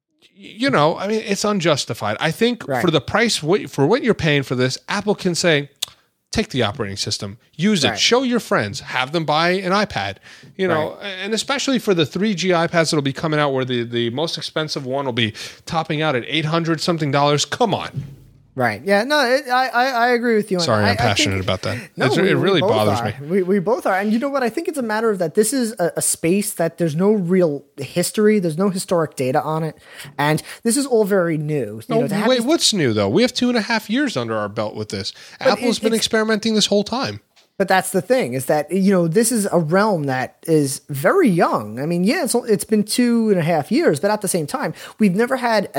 It's unjustified. I think for the price for what you're paying for this, Apple can say, take the operating system, use it, show your friends, have them buy an iPad, and especially for the 3G iPads that'll be coming out where the most expensive one will be topping out at $800 something. Come on. Right. Yeah. No, I agree with you. Sorry, I'm passionate about that. No, it really bothers me. We both are. And you know what? I think it's a matter of that this is a space that there's no real history. There's no historic data on it. And this is all very new. What's new, though? We have 2.5 years under our belt with this. Apple's been experimenting this whole time. But that's the thing is that, this is a realm that is very young. I mean, it's been 2.5 years, but at the same time, we've never had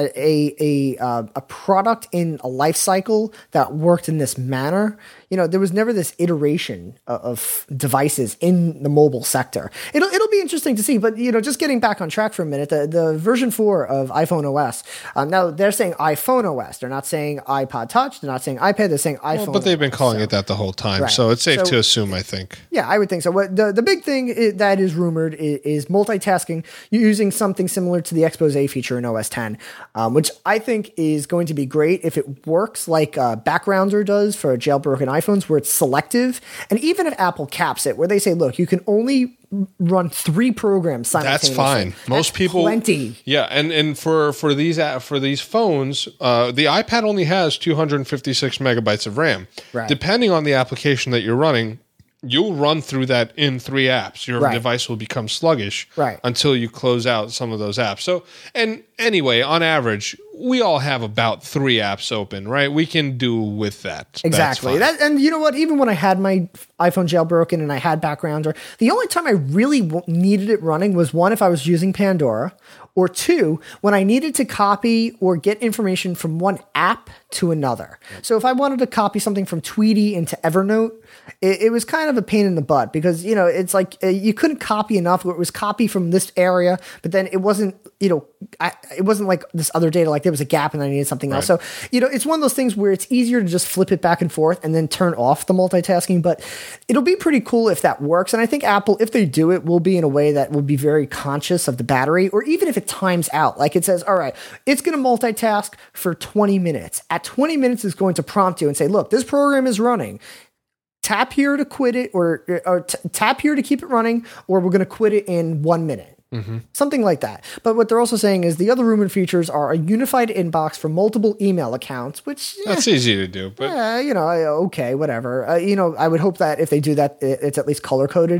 a product in a life cycle that worked in this manner. There was never this iteration of devices in the mobile sector. It'll be interesting to see, but just getting back on track for a minute, the version 4 of iPhone OS. Now they're saying iPhone OS. They're not saying iPod Touch. They're not saying iPad. They're saying iPhone. But they've been calling it that the whole time, so it's safe to assume. I think. Yeah, I would think so. What the big thing that is rumored is multitasking using something similar to the Expose feature in OS 10, which I think is going to be great if it works like Backgrounder does for jailbroken iPhones, where it's selective. And even if Apple caps it, where they say, look, you can only run 3 programs simultaneously. That's fine. Most people, plenty. Yeah, and for these phones, the iPad only has 256 megabytes of RAM. Right. Depending on the application that you're running, you'll run through that in 3 apps. Your device will become sluggish until you close out some of those apps. So, and anyway, on average, we all have about 3 apps open, right? We can do with that. Exactly. And you know what? Even when I had my iPhone jailbroken and I had Backgrounder, the only time I really needed it running was 1, if I was using Pandora, or 2, when I needed to copy or get information from one app to another. So if I wanted to copy something from Tweety into Evernote, it was kind of a pain in the butt because, it's like you couldn't copy enough. It was copy from this area, but then it wasn't, it wasn't like this other data, like there was a gap and I needed something else. So, it's one of those things where it's easier to just flip it back and forth and then turn off the multitasking, but it'll be pretty cool if that works. And I think Apple, if they do it, will be in a way that will be very conscious of the battery, or even if it times out, like it says, all right, it's going to multitask for 20 minutes. At 20 minutes, it's going to prompt you and say, look, this program is running. Tap here to quit it, or tap here to keep it running, or we're going to quit it in 1 minute. Mm-hmm. Something like that. But what they're also saying is the other rumored features are a unified inbox for multiple email accounts, which that's easy to do. But okay, whatever. I would hope that if they do that, it's at least color coded.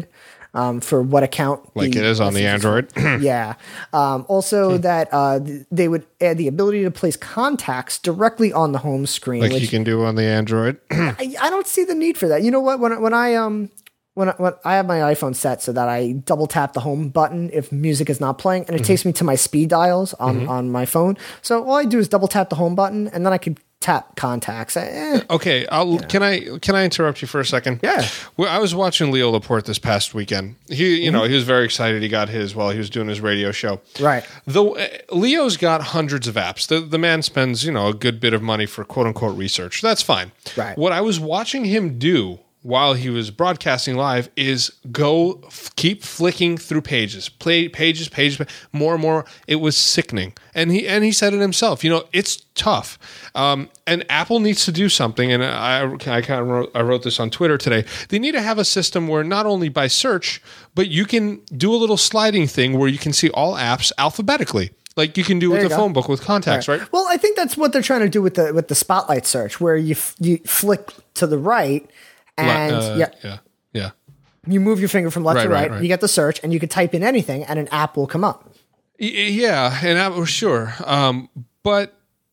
for what account. Like it is on the Android. Yeah. Also that they would add the ability to place contacts directly on the home screen. Like which you can do on the Android. I don't see the need for that. You know what? When I have my iPhone set so that I double tap the home button if music is not playing, and it takes me to my speed dials on my phone. So all I do is double tap the home button, and then I could tap contacts. Okay, can I interrupt you for a second? Yeah. Well, I was watching Leo Laporte this past weekend. He, he was very excited. He got his while he was doing his radio show. Right. Leo's got hundreds of apps. The man spends a good bit of money for quote unquote research. That's fine. Right. What I was watching him do while he was broadcasting live is keep flicking through pages, more and more. It was sickening. And he said it himself, it's tough. And Apple needs to do something. And I wrote this on Twitter today. They need to have a system where not only by search, but you can do a little sliding thing where you can see all apps alphabetically. Like you can do with the phone book with contacts, right? Well, I think that's what they're trying to do with the Spotlight search, where you flick to the right. And yeah, you move your finger from left to right. Right. You get the search, and you could type in anything, and an app will come up. Yeah, an app, sure. But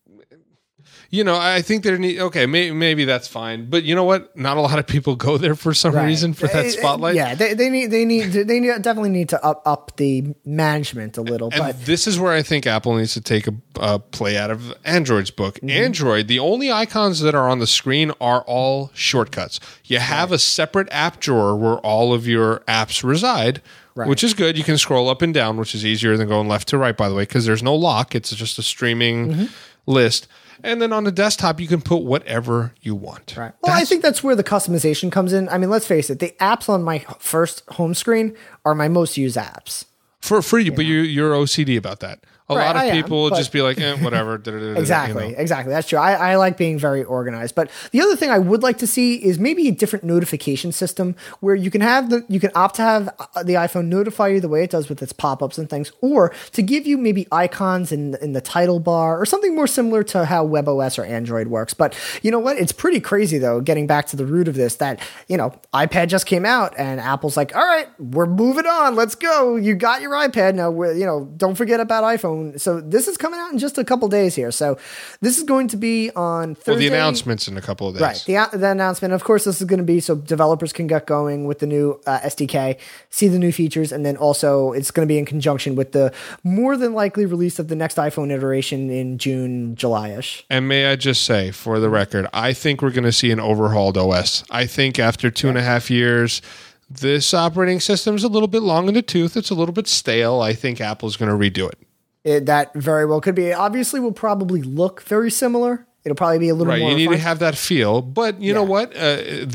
I think there maybe that's fine. But you know what? Not a lot of people go there for some reason for that Spotlight. Yeah, they definitely need to up the management a little. And this is where I think Apple needs to take a play out of Android's book. Android, the only icons that are on the screen are all shortcuts. You have a separate app drawer where all of your apps reside. Right. Which is good. You can scroll up and down, which is easier than going left to right, by the way, because there's no lock. It's just a streaming list. And then on the desktop, you can put whatever you want. Right. Well, I think that's where the customization comes in. I mean, let's face it. The apps on my first home screen are my most used apps. For free, but you're OCD about that. A lot of people will just be like, whatever. Exactly. That's true. I like being very organized. But the other thing I would like to see is maybe a different notification system where you can opt to have the iPhone notify you the way it does with its pop-ups and things, or to give you maybe icons in the title bar or something more similar to how WebOS or Android works. But you know what? It's pretty crazy, though, getting back to the root of this, that, iPad just came out and Apple's like, all right, we're moving on. Let's go. You got your iPad. Now, don't forget about iPhone. So this is coming out in just a couple days here. So this is going to be on Thursday. Well, the announcement's in a couple of days. Right. The announcement. Of course, this is going to be so developers can get going with the new SDK, see the new features, and then also it's going to be in conjunction with the more than likely release of the next iPhone iteration in June, July-ish. And may I just say, for the record, I think we're going to see an overhauled OS. I think after 2.5 years, this operating system is a little bit long in the tooth. It's a little bit stale. I think Apple's going to redo it. That very well could be. Obviously, will probably look very similar. It'll probably be a little more. You need to have that feel, but you know what? But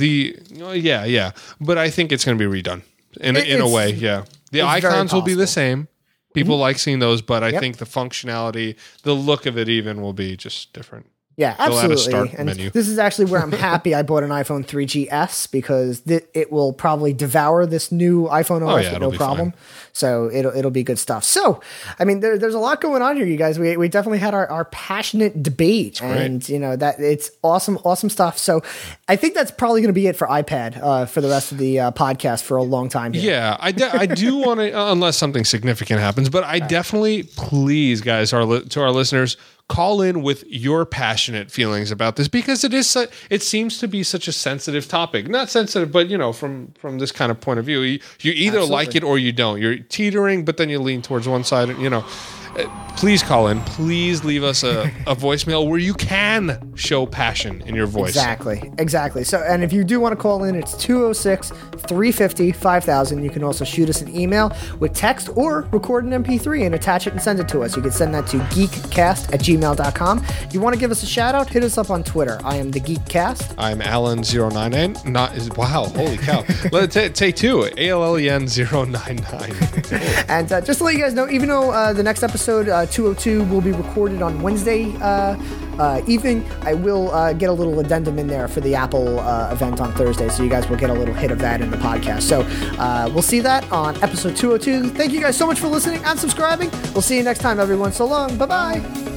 I think it's going to be redone in a way. Yeah, the icons will be the same. People like seeing those, but I think the functionality, the look of it, even will be just different. Yeah, absolutely. And this is actually where I'm happy I bought an iPhone 3GS because it will probably devour this new iPhone OS with no problem. Fine. So it'll be good stuff. So, I mean, there's a lot going on here, you guys. We definitely had our passionate debate, and that it's awesome stuff. So, I think that's probably going to be it for iPad for the rest of the podcast for a long time here. Yeah, I do want to, unless something significant happens, but I definitely, please, guys, to our listeners, call in with your passionate feelings about this, because it seems to be such a sensitive topic. Not sensitive, but from this kind of point of view, you either like it or you don't. You're teetering, but then you lean towards one side. Please call in. Please leave us a voicemail where you can show passion in your voice. Exactly. So, and if you do want to call in, it's 206-350-5000. You can also shoot us an email with text or record an MP3 and attach it and send it to us. You can send that to geekcast@gmail.com. If you want to give us a shout out, hit us up on Twitter. I am the Geekcast. I'm Alan099. Wow, holy cow. Take two. ALLEN099. And just to let you guys know, even though the next episode 202 will be recorded on Wednesday evening, I will get a little addendum in there for the Apple event on Thursday, so you guys will get a little hit of that in the podcast. So we'll see that on episode 202. Thank you guys so much for listening and subscribing. We'll see you next time, everyone. So long. Bye-bye.